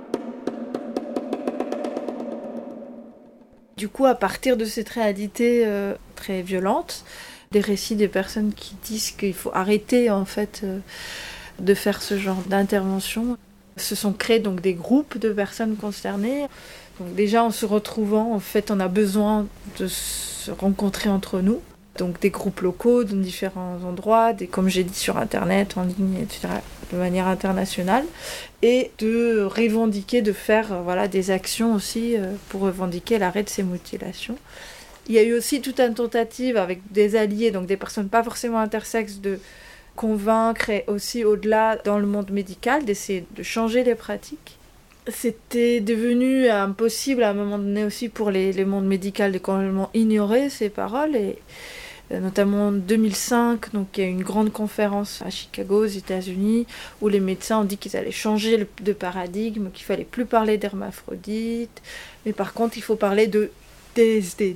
Du coup, à partir de cette réalité très violente, des récits des personnes qui disent qu'il faut arrêter en fait de faire ce genre d'intervention, se sont créés donc des groupes de personnes concernées. Donc déjà, en se retrouvant, en fait, on a besoin de se rencontrer entre nous. Donc des groupes locaux dans différents endroits, comme j'ai dit sur Internet, en ligne, etc., de manière internationale, et de revendiquer, de faire des actions aussi pour revendiquer l'arrêt de ces mutilations. Il y a eu aussi toute une tentative avec des alliés, donc des personnes pas forcément intersexes, de convaincre et aussi au-delà dans le monde médical, d'essayer de changer les pratiques. C'était devenu impossible à un moment donné aussi pour le monde médical de complètement ignorer ces paroles, et notamment en 2005, donc il y a eu une grande conférence à Chicago aux États-Unis où les médecins ont dit qu'ils allaient changer de paradigme, qu'il fallait plus parler d'hermaphrodite, mais par contre il faut parler de DSD,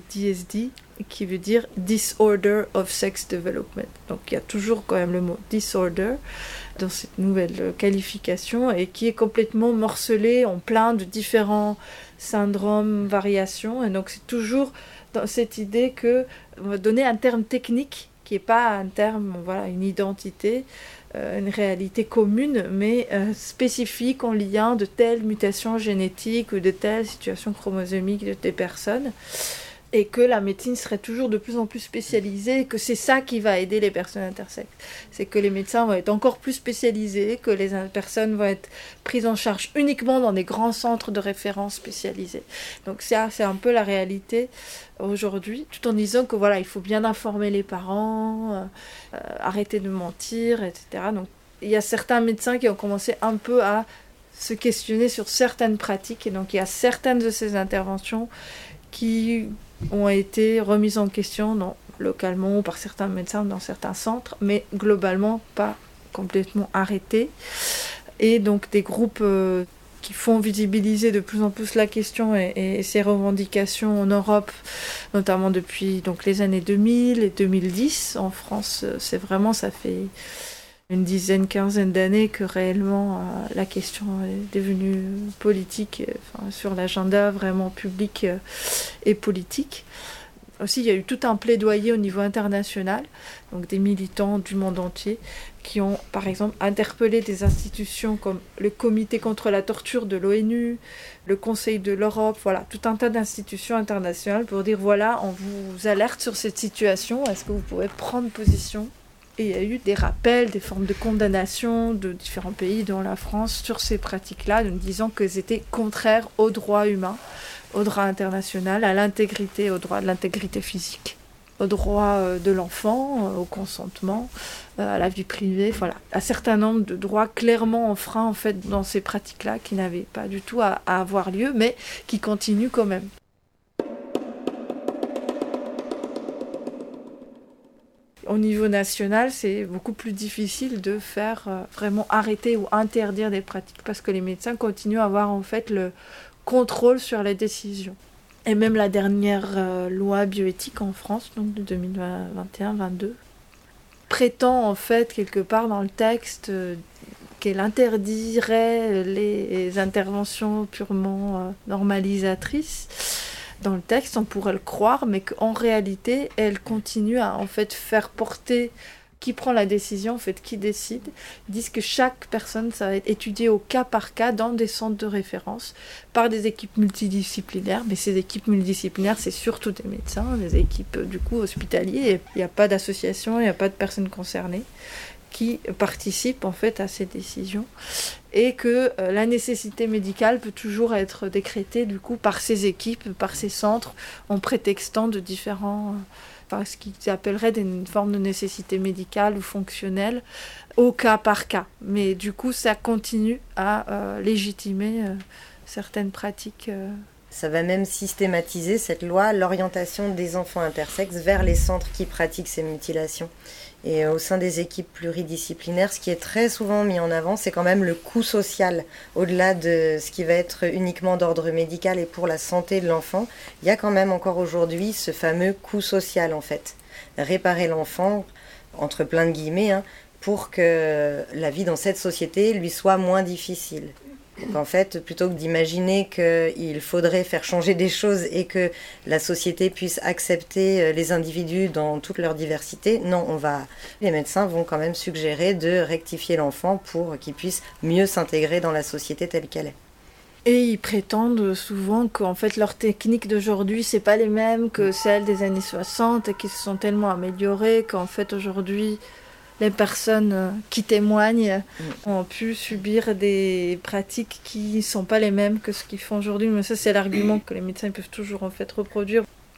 qui veut dire Disorder of Sex Development. Donc il y a toujours quand même le mot disorder dans cette nouvelle qualification, et qui est complètement morcelé en plein de différents syndromes, variations, et donc c'est toujours dans cette idée que on va donner un terme technique qui n'est pas un terme, voilà, une identité, une réalité commune, mais spécifique en lien de telles mutations génétiques ou de telles situations chromosomiques des personnes, et que la médecine serait toujours de plus en plus spécialisée, et que c'est ça qui va aider les personnes intersexes. C'est que les médecins vont être encore plus spécialisés, que les personnes vont être prises en charge uniquement dans des grands centres de référence spécialisés. Donc ça, c'est un peu la réalité aujourd'hui, tout en disant que voilà, il faut bien informer les parents, arrêter de mentir, etc. Donc il y a certains médecins qui ont commencé un peu à se questionner sur certaines pratiques, et donc il y a certaines de ces interventions qui ont été remises en question localement par certains médecins dans certains centres, mais globalement pas complètement arrêtées. Et donc des groupes qui font visibiliser de plus en plus la question et ces revendications en Europe, notamment depuis donc les années 2000 et 2010. En France, c'est vraiment, ça fait une dizaine, quinzaine d'années que réellement la question est devenue politique, sur l'agenda vraiment public et politique. Aussi, il y a eu tout un plaidoyer au niveau international, donc des militants du monde entier qui ont, par exemple, interpellé des institutions comme le Comité contre la torture de l'ONU, le Conseil de l'Europe, voilà, tout un tas d'institutions internationales pour dire, voilà, on vous alerte sur cette situation, est-ce que vous pouvez prendre position ? Et il y a eu des rappels, des formes de condamnation de différents pays, dont la France, sur ces pratiques-là, en disant qu'elles étaient contraires aux droits humains, au droit international, à l'intégrité, au droit de l'intégrité physique, au droit de l'enfant, au consentement, à la vie privée, voilà. Un certain nombre de droits clairement enfreints en fait dans ces pratiques-là qui n'avaient pas du tout à avoir lieu, mais qui continuent quand même. Au niveau national, c'est beaucoup plus difficile de faire vraiment arrêter ou interdire des pratiques parce que les médecins continuent à avoir en fait le contrôle sur les décisions. Et même la dernière loi bioéthique en France, donc de 2021-22, prétend en fait quelque part dans le texte qu'elle interdirait les interventions purement normalisatrices. Dans le texte, on pourrait le croire, mais qu'en réalité, elle continue à en fait faire porter qui prend la décision, en fait, qui décide. Ils disent que chaque personne, ça va être étudié au cas par cas dans des centres de référence par des équipes multidisciplinaires. Mais ces équipes multidisciplinaires, c'est surtout des médecins, des équipes du coup hospitaliers. Il n'y a pas d'association, il n'y a pas de personnes concernées qui participent en fait à ces décisions, et que la nécessité médicale peut toujours être décrétée du coup par ces équipes, par ces centres, en prétextant de différents, ce qu'ils appelleraient une forme de nécessité médicale ou fonctionnelle au cas par cas. Mais du coup, ça continue à légitimer certaines pratiques. Ça va même systématiser, cette loi, l'orientation des enfants intersexes vers les centres qui pratiquent ces mutilations. Et au sein des équipes pluridisciplinaires, ce qui est très souvent mis en avant, c'est quand même le coût social. Au-delà de ce qui va être uniquement d'ordre médical et pour la santé de l'enfant, il y a quand même encore aujourd'hui ce fameux coût social, en fait. Réparer l'enfant, entre plein de guillemets, pour que la vie dans cette société lui soit moins difficile. Donc en fait, plutôt que d'imaginer qu'il faudrait faire changer des choses et que la société puisse accepter les individus dans toute leur diversité, non, les médecins vont quand même suggérer de rectifier l'enfant pour qu'il puisse mieux s'intégrer dans la société telle qu'elle est. Et ils prétendent souvent qu'en fait leurs techniques d'aujourd'hui, c'est pas les mêmes que celles des années 60 et qui se sont tellement améliorées qu'en fait aujourd'hui, les personnes qui témoignent ont pu subir des pratiques qui ne sont pas les mêmes que ce qu'ils font aujourd'hui. Mais ça, c'est l'argument que les médecins peuvent toujours en fait reproduire.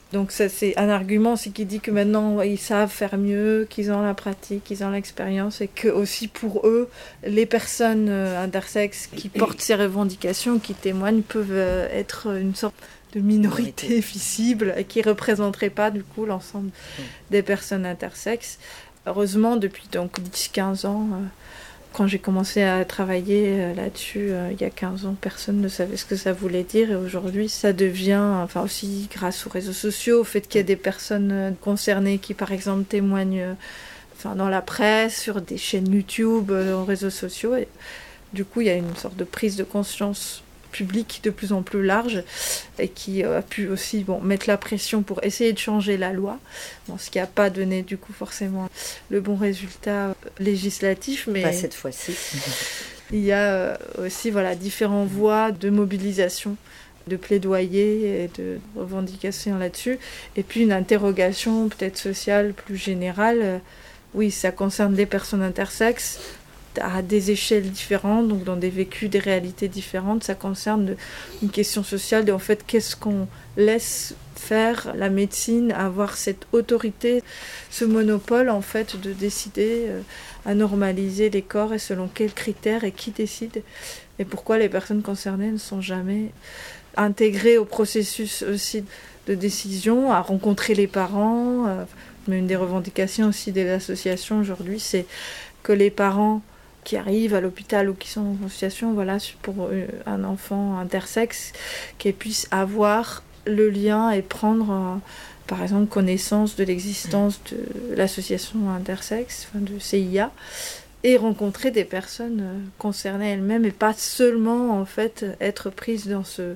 Donc ça, c'est un argument aussi qui dit que maintenant ils savent faire mieux, qu'ils ont la pratique, qu'ils ont l'expérience, et que aussi pour eux, les personnes intersexes qui portent ces revendications, qui témoignent, peuvent être une sorte de minorité visible et qui ne représenterait pas du coup l'ensemble des personnes intersexes. Heureusement, depuis donc 10-15 ans, quand j'ai commencé à travailler là-dessus, il y a 15 ans, personne ne savait ce que ça voulait dire. Et aujourd'hui, ça devient, enfin aussi grâce aux réseaux sociaux, au fait qu'il y a des personnes concernées qui, par exemple, témoignent dans la presse, sur des chaînes YouTube, aux réseaux sociaux. Et du coup, il y a une sorte de prise de conscience public de plus en plus large et qui a pu aussi mettre la pression pour essayer de changer la loi, ce qui n'a pas donné du coup forcément le bon résultat législatif, mais pas cette fois-ci. Il y a aussi différentes voies de mobilisation, de plaidoyer et de revendication là-dessus, et puis une interrogation peut-être sociale plus générale. Oui, ça concerne les personnes intersexes à des échelles différentes, donc dans des vécus, des réalités différentes. Ça concerne une question sociale de en fait qu'est-ce qu'on laisse faire la médecine, avoir cette autorité, ce monopole en fait de décider à normaliser les corps et selon quels critères et qui décide, et pourquoi les personnes concernées ne sont jamais intégrées au processus aussi de décision, à rencontrer les parents. Mais une des revendications aussi des associations aujourd'hui, c'est que les parents qui arrivent à l'hôpital ou qui sont en association, pour un enfant intersexe, qu'ils puissent avoir le lien et prendre, par exemple, connaissance de l'existence de l'association intersexe, de CIA, et rencontrer des personnes concernées elles-mêmes, et pas seulement, en fait, être prises dans ce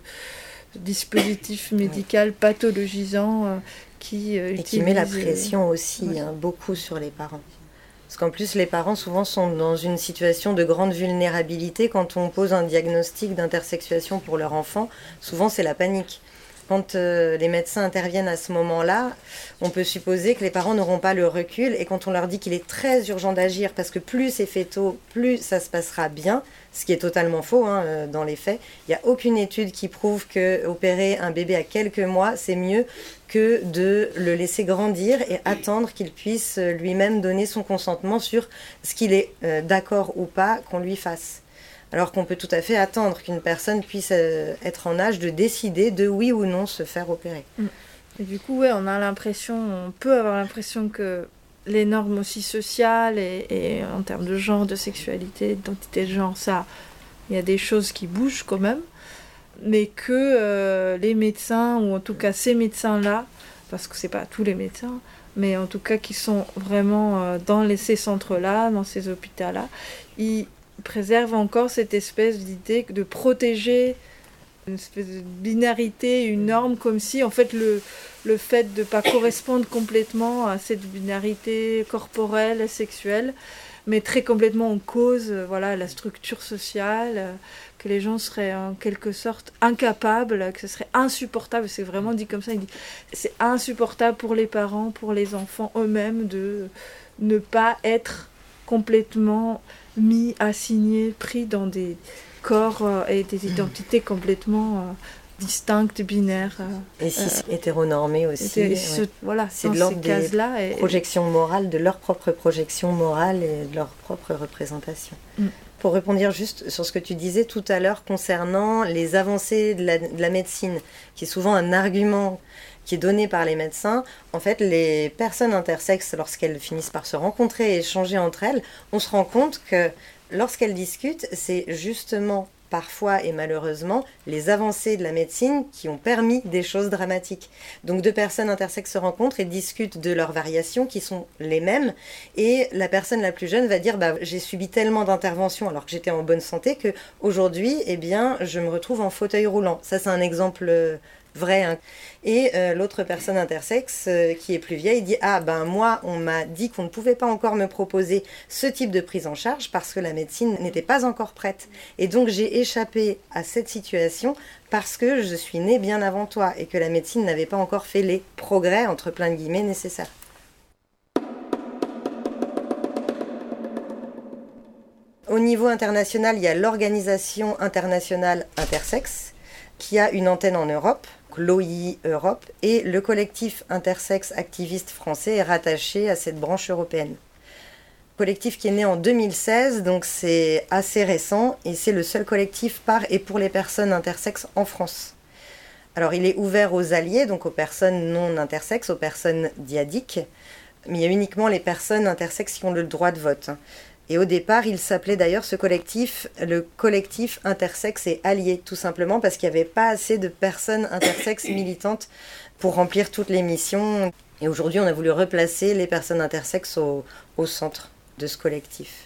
dispositif médical pathologisant qui met la pression aussi beaucoup sur les parents. Parce qu'en plus, les parents, souvent, sont dans une situation de grande vulnérabilité. Quand on pose un diagnostic d'intersexuation pour leur enfant, souvent, c'est la panique. Quand les médecins interviennent à ce moment-là, on peut supposer que les parents n'auront pas le recul. Et quand on leur dit qu'il est très urgent d'agir, parce que plus c'est fait tôt, plus ça se passera bien, ce qui est totalement faux dans les faits. Il n'y a aucune étude qui prouve qu'opérer un bébé à quelques mois, c'est mieux que de le laisser grandir et attendre qu'il puisse lui-même donner son consentement sur ce qu'il est d'accord ou pas qu'on lui fasse. Alors qu'on peut tout à fait attendre qu'une personne puisse être en âge de décider de oui ou non se faire opérer. Et du coup, on peut avoir l'impression que les normes aussi sociales et en termes de genre, de sexualité, d'identité de genre, il y a des choses qui bougent quand même, mais que les médecins, ou en tout cas ces médecins-là, parce que c'est pas tous les médecins, mais en tout cas qui sont vraiment dans ces centres-là, dans ces hôpitaux-là, ils préservent encore cette espèce d'idée de protéger une espèce de binarité, une norme, comme si en fait le fait de ne pas correspondre complètement à cette binarité corporelle et sexuelle mettrait complètement en cause la structure sociale, que les gens seraient en quelque sorte incapables, que ce serait insupportable, c'est vraiment dit comme ça, il dit c'est insupportable pour les parents, pour les enfants eux-mêmes de ne pas être complètement mis, assignés, pris dans des corps et des identités complètement distinctes, binaires. Et hétéronormées aussi. C'est de l'ordre des projections morales, de leur propre projection morale et de leur propre représentation. Pour répondre juste sur ce que tu disais tout à l'heure concernant les avancées de la médecine, qui est souvent un argument qui est donné par les médecins, en fait, les personnes intersexes, lorsqu'elles finissent par se rencontrer et échanger entre elles, on se rend compte que lorsqu'elles discutent, c'est justement parfois et malheureusement les avancées de la médecine qui ont permis des choses dramatiques. Donc deux personnes intersexes se rencontrent et discutent de leurs variations qui sont les mêmes, et la personne la plus jeune va dire j'ai subi tellement d'interventions alors que j'étais en bonne santé que aujourd'hui je me retrouve en fauteuil roulant. Ça c'est un exemple vrai. Et l'autre personne intersexe qui est plus vieille dit moi on m'a dit qu'on ne pouvait pas encore me proposer ce type de prise en charge parce que la médecine n'était pas encore prête, et donc j'ai échappé à cette situation parce que je suis née bien avant toi et que la médecine n'avait pas encore fait les progrès entre plein de guillemets nécessaires. Au niveau international, il y a l'Organisation internationale intersexe qui a une antenne en Europe, l'OI Europe, et le collectif intersexe activiste français est rattaché à cette branche européenne. Collectif qui est né en 2016, donc c'est assez récent, et c'est le seul collectif par et pour les personnes intersexes en France. Alors il est ouvert aux alliés, donc aux personnes non intersexes, aux personnes diadiques, mais il y a uniquement les personnes intersexes qui ont le droit de vote. Et au départ, il s'appelait d'ailleurs ce collectif le collectif intersexe et alliés, tout simplement parce qu'il n'y avait pas assez de personnes intersexes militantes pour remplir toutes les missions. Et aujourd'hui, on a voulu replacer les personnes intersexes au centre de ce collectif.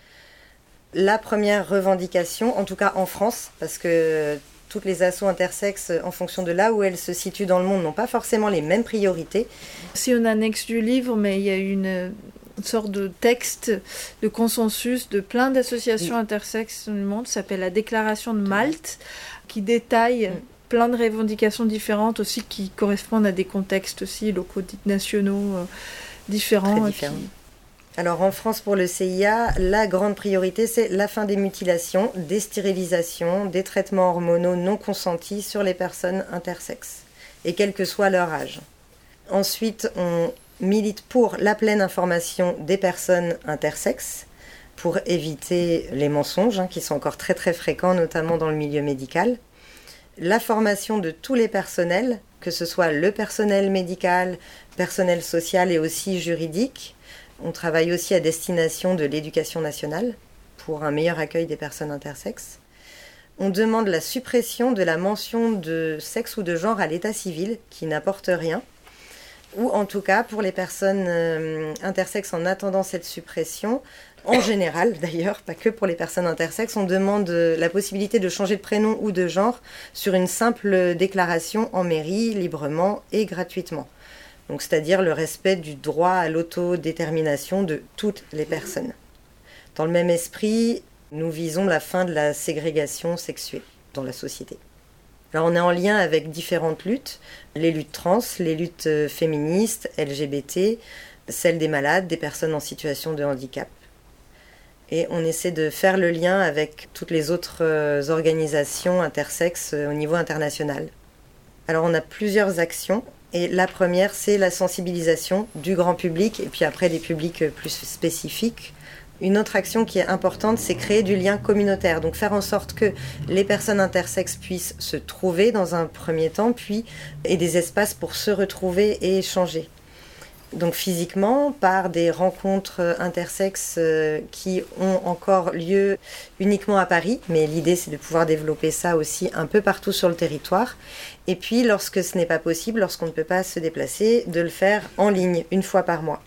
La première revendication, en tout cas en France, parce que toutes les assos intersexes, en fonction de là où elles se situent dans le monde, n'ont pas forcément les mêmes priorités. Si on annexe du livre, mais il y a une sorte de texte de consensus de plein d'associations intersexes du monde, ça s'appelle la Déclaration de Malte, qui détaille plein de revendications différentes aussi, qui correspondent à des contextes aussi locaux, nationaux, différents. Très différents. Alors en France, pour le CIA, la grande priorité, c'est la fin des mutilations, des stérilisations, des traitements hormonaux non consentis sur les personnes intersexes, et quel que soit leur âge. Ensuite, on milite pour la pleine information des personnes intersexes, pour éviter les mensonges, qui sont encore très très fréquents, notamment dans le milieu médical. La formation de tous les personnels, que ce soit le personnel médical, personnel social et aussi juridique. On travaille aussi à destination de l'éducation nationale pour un meilleur accueil des personnes intersexes. On demande la suppression de la mention de sexe ou de genre à l'état civil, qui n'apporte rien. Ou en tout cas, pour les personnes intersexes en attendant cette suppression, en général d'ailleurs, pas que pour les personnes intersexes, on demande la possibilité de changer de prénom ou de genre sur une simple déclaration en mairie, librement et gratuitement. Donc, c'est-à-dire le respect du droit à l'autodétermination de toutes les personnes. Dans le même esprit, nous visons la fin de la ségrégation sexuée dans la société. Alors on est en lien avec différentes luttes, les luttes trans, les luttes féministes, LGBT, celles des malades, des personnes en situation de handicap. Et on essaie de faire le lien avec toutes les autres organisations intersexes au niveau international. Alors on a plusieurs actions. Et la première, c'est la sensibilisation du grand public, et puis après des publics plus spécifiques. Une autre action qui est importante, c'est créer du lien communautaire. Donc faire en sorte que les personnes intersexes puissent se trouver dans un premier temps, puis et des espaces pour se retrouver et échanger. Donc physiquement, par des rencontres intersexes qui ont encore lieu uniquement à Paris, mais l'idée c'est de pouvoir développer ça aussi un peu partout sur le territoire. Et puis lorsque ce n'est pas possible, lorsqu'on ne peut pas se déplacer, de le faire en ligne, une fois par mois.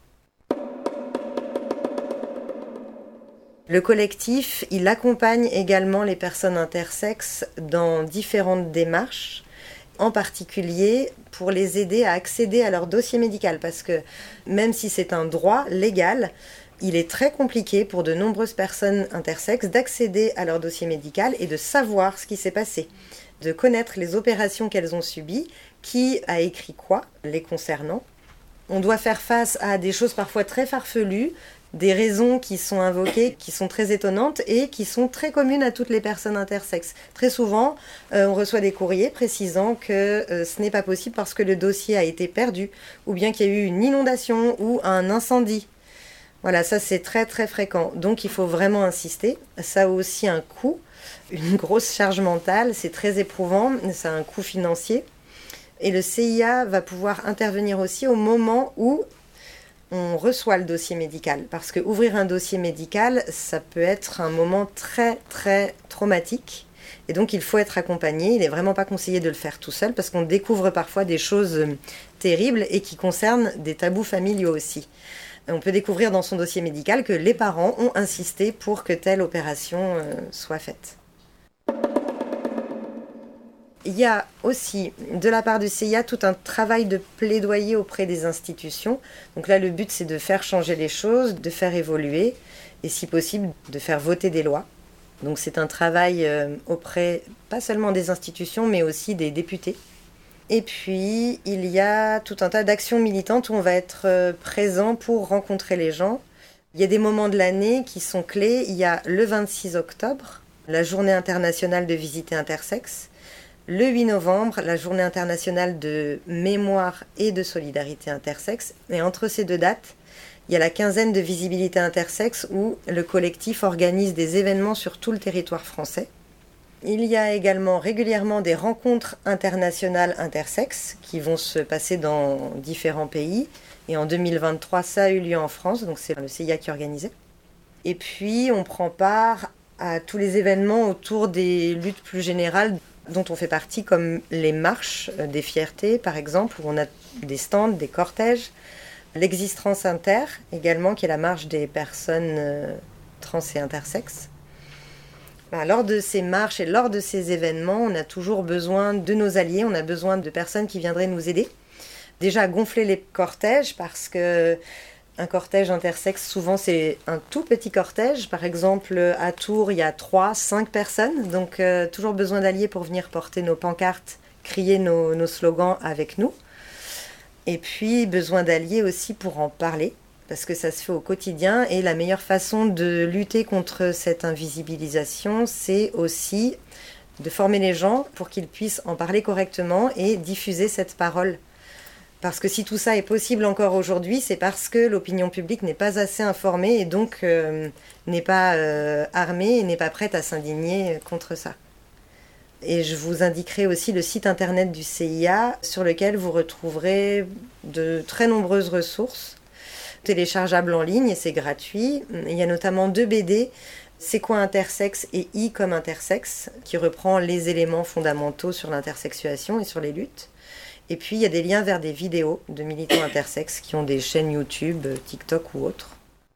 Le collectif, il accompagne également les personnes intersexes dans différentes démarches, en particulier pour les aider à accéder à leur dossier médical, parce que même si c'est un droit légal, il est très compliqué pour de nombreuses personnes intersexes d'accéder à leur dossier médical et de savoir ce qui s'est passé, de connaître les opérations qu'elles ont subies, qui a écrit quoi les concernant. On doit faire face à des choses parfois très farfelues, des raisons qui sont invoquées, qui sont très étonnantes et qui sont très communes à toutes les personnes intersexes. Très souvent, on reçoit des courriers précisant que ce n'est pas possible parce que le dossier a été perdu, ou bien qu'il y a eu une inondation ou un incendie. Voilà, ça c'est très très fréquent. Donc il faut vraiment insister. Ça a aussi un coût, une grosse charge mentale, c'est très éprouvant, ça a un coût financier. Et le CIA va pouvoir intervenir aussi au moment où on reçoit le dossier médical. Parce que ouvrir un dossier médical, ça peut être un moment très très traumatique. Et donc il faut être accompagné. Il n'est vraiment pas conseillé de le faire tout seul parce qu'on découvre parfois des choses terribles et qui concernent des tabous familiaux aussi. On peut découvrir dans son dossier médical que les parents ont insisté pour que telle opération soit faite. Il y a aussi, de la part du CIA, tout un travail de plaidoyer auprès des institutions. Donc là, le but, c'est de faire changer les choses, de faire évoluer, et si possible, de faire voter des lois. Donc c'est un travail auprès, pas seulement des institutions, mais aussi des députés. Et puis, il y a tout un tas d'actions militantes où on va être présent pour rencontrer les gens. Il y a des moments de l'année qui sont clés. Il y a le 26 octobre, la Journée internationale de visite intersexes. le 8 novembre, la journée internationale de mémoire et de solidarité intersexe. Et entre ces deux dates, il y a la quinzaine de visibilité intersexe où le collectif organise des événements sur tout le territoire français. Il y a également régulièrement des rencontres internationales intersexes qui vont se passer dans différents pays. Et en 2023, ça a eu lieu en France, donc c'est le CIA qui organisait. Et puis, on prend part à tous les événements autour des luttes plus générales dont on fait partie, comme les marches des fiertés, par exemple, où on a des stands, des cortèges. L'existence inter, également, qui est la marche des personnes trans et intersexes. Lors de ces marches et lors de ces événements, on a toujours besoin de nos alliés, on a besoin de personnes qui viendraient nous aider. Déjà à gonfler les cortèges, parce que un cortège intersexe, souvent c'est un tout petit cortège. Par exemple, à Tours, il y a 3-5 personnes, donc toujours besoin d'alliés pour venir porter nos pancartes, crier nos slogans avec nous. Et puis besoin d'alliés aussi pour en parler, parce que ça se fait au quotidien. Et la meilleure façon de lutter contre cette invisibilisation, c'est aussi de former les gens pour qu'ils puissent en parler correctement et diffuser cette parole. Parce que si tout ça est possible encore aujourd'hui, c'est parce que l'opinion publique n'est pas assez informée et donc n'est pas armée et n'est pas prête à s'indigner contre ça. Et je vous indiquerai aussi le site internet du CIA sur lequel vous retrouverez de très nombreuses ressources téléchargeables en ligne et c'est gratuit. Il y a notamment 2 BD, C'est quoi intersexe et I comme intersexe, qui reprend les éléments fondamentaux sur l'intersexuation et sur les luttes. Et puis il y a des liens vers des vidéos de militants intersexes qui ont des chaînes YouTube, TikTok ou autres.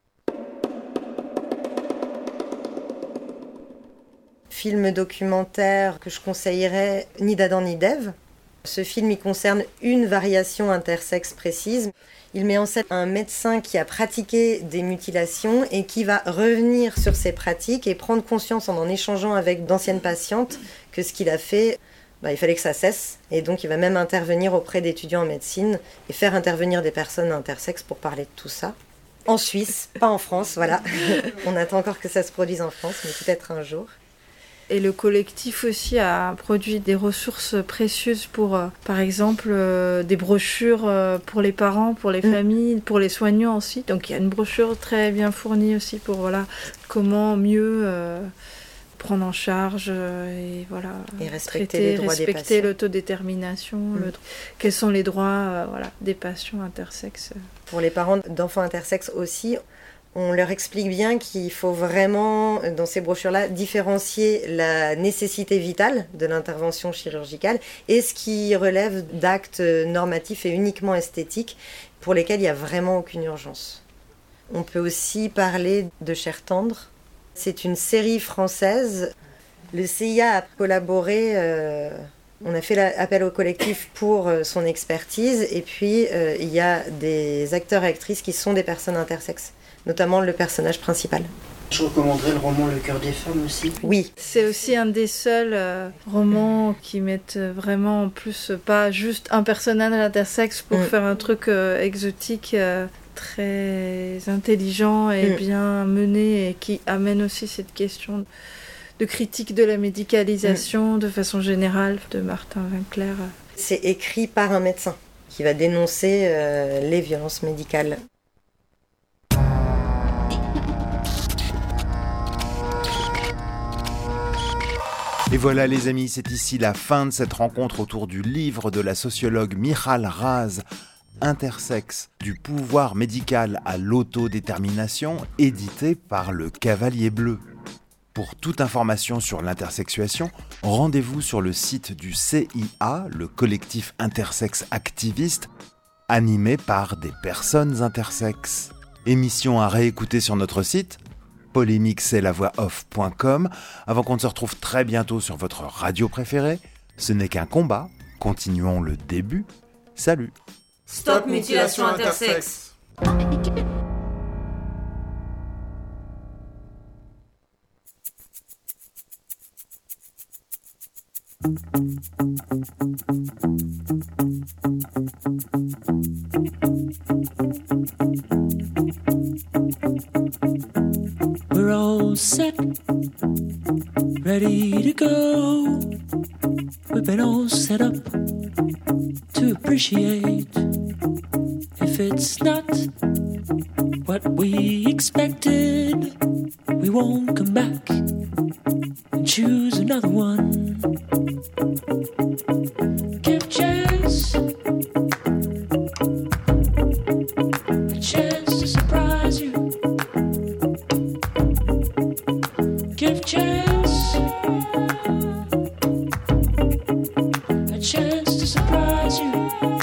Film documentaire que je conseillerais, Ni d'Adam ni d'Ève. Ce film, il concerne une variation intersexe précise. Il met en scène un médecin qui a pratiqué des mutilations et qui va revenir sur ses pratiques et prendre conscience en échangeant avec d'anciennes patientes que ce qu'il a fait, il fallait que ça cesse. Et donc il va même intervenir auprès d'étudiants en médecine et faire intervenir des personnes intersexes pour parler de tout ça. En Suisse, pas en France, voilà. On attend encore que ça se produise en France, mais peut-être un jour. Et le collectif aussi a produit des ressources précieuses pour, par exemple, des brochures pour les parents, pour les familles, pour les soignants aussi. Donc il y a une brochure très bien fournie aussi pour comment mieux prendre en charge et respecter respecter l'autodétermination, quels sont les droits des patients intersexes. Pour les parents d'enfants intersexes aussi, on leur explique bien qu'il faut vraiment, dans ces brochures-là, différencier la nécessité vitale de l'intervention chirurgicale et ce qui relève d'actes normatifs et uniquement esthétiques pour lesquels il n'y a vraiment aucune urgence. On peut aussi parler de Chair tendre. C'est une série française. Le CIA a collaboré, on a fait appel au collectif pour son expertise et puis il y a des acteurs et actrices qui sont des personnes intersexes, notamment le personnage principal. Je recommanderais le roman Le cœur des femmes aussi. Oui. C'est aussi un des seuls romans qui mettent vraiment en plus pas juste un personnage intersexe pour faire un truc exotique, très intelligent et bien mené et qui amène aussi cette question de critique de la médicalisation de façon générale de Martin Winkler. C'est écrit par un médecin qui va dénoncer les violences médicales. Et voilà les amis, c'est ici la fin de cette rencontre autour du livre de la sociologue Michal Raz, Intersexe, du pouvoir médical à l'autodétermination, édité par le Cavalier Bleu. Pour toute information sur l'intersexuation, rendez-vous sur le site du CIA, le collectif intersexe activiste, animé par des personnes intersexes. Émission à réécouter sur notre site, polémique-c'est-la-voix-off.com. Avant qu'on ne se retrouve très bientôt sur votre radio préférée, ce n'est qu'un combat. Continuons le début. Salut. Stop mutilation intersexe. We're all set, ready to go. we've been all set up to appreciate. If it's not what we expected, we won't come back and choose another one. Give chance, a chance to surprise you. Give chance, a chance to surprise you.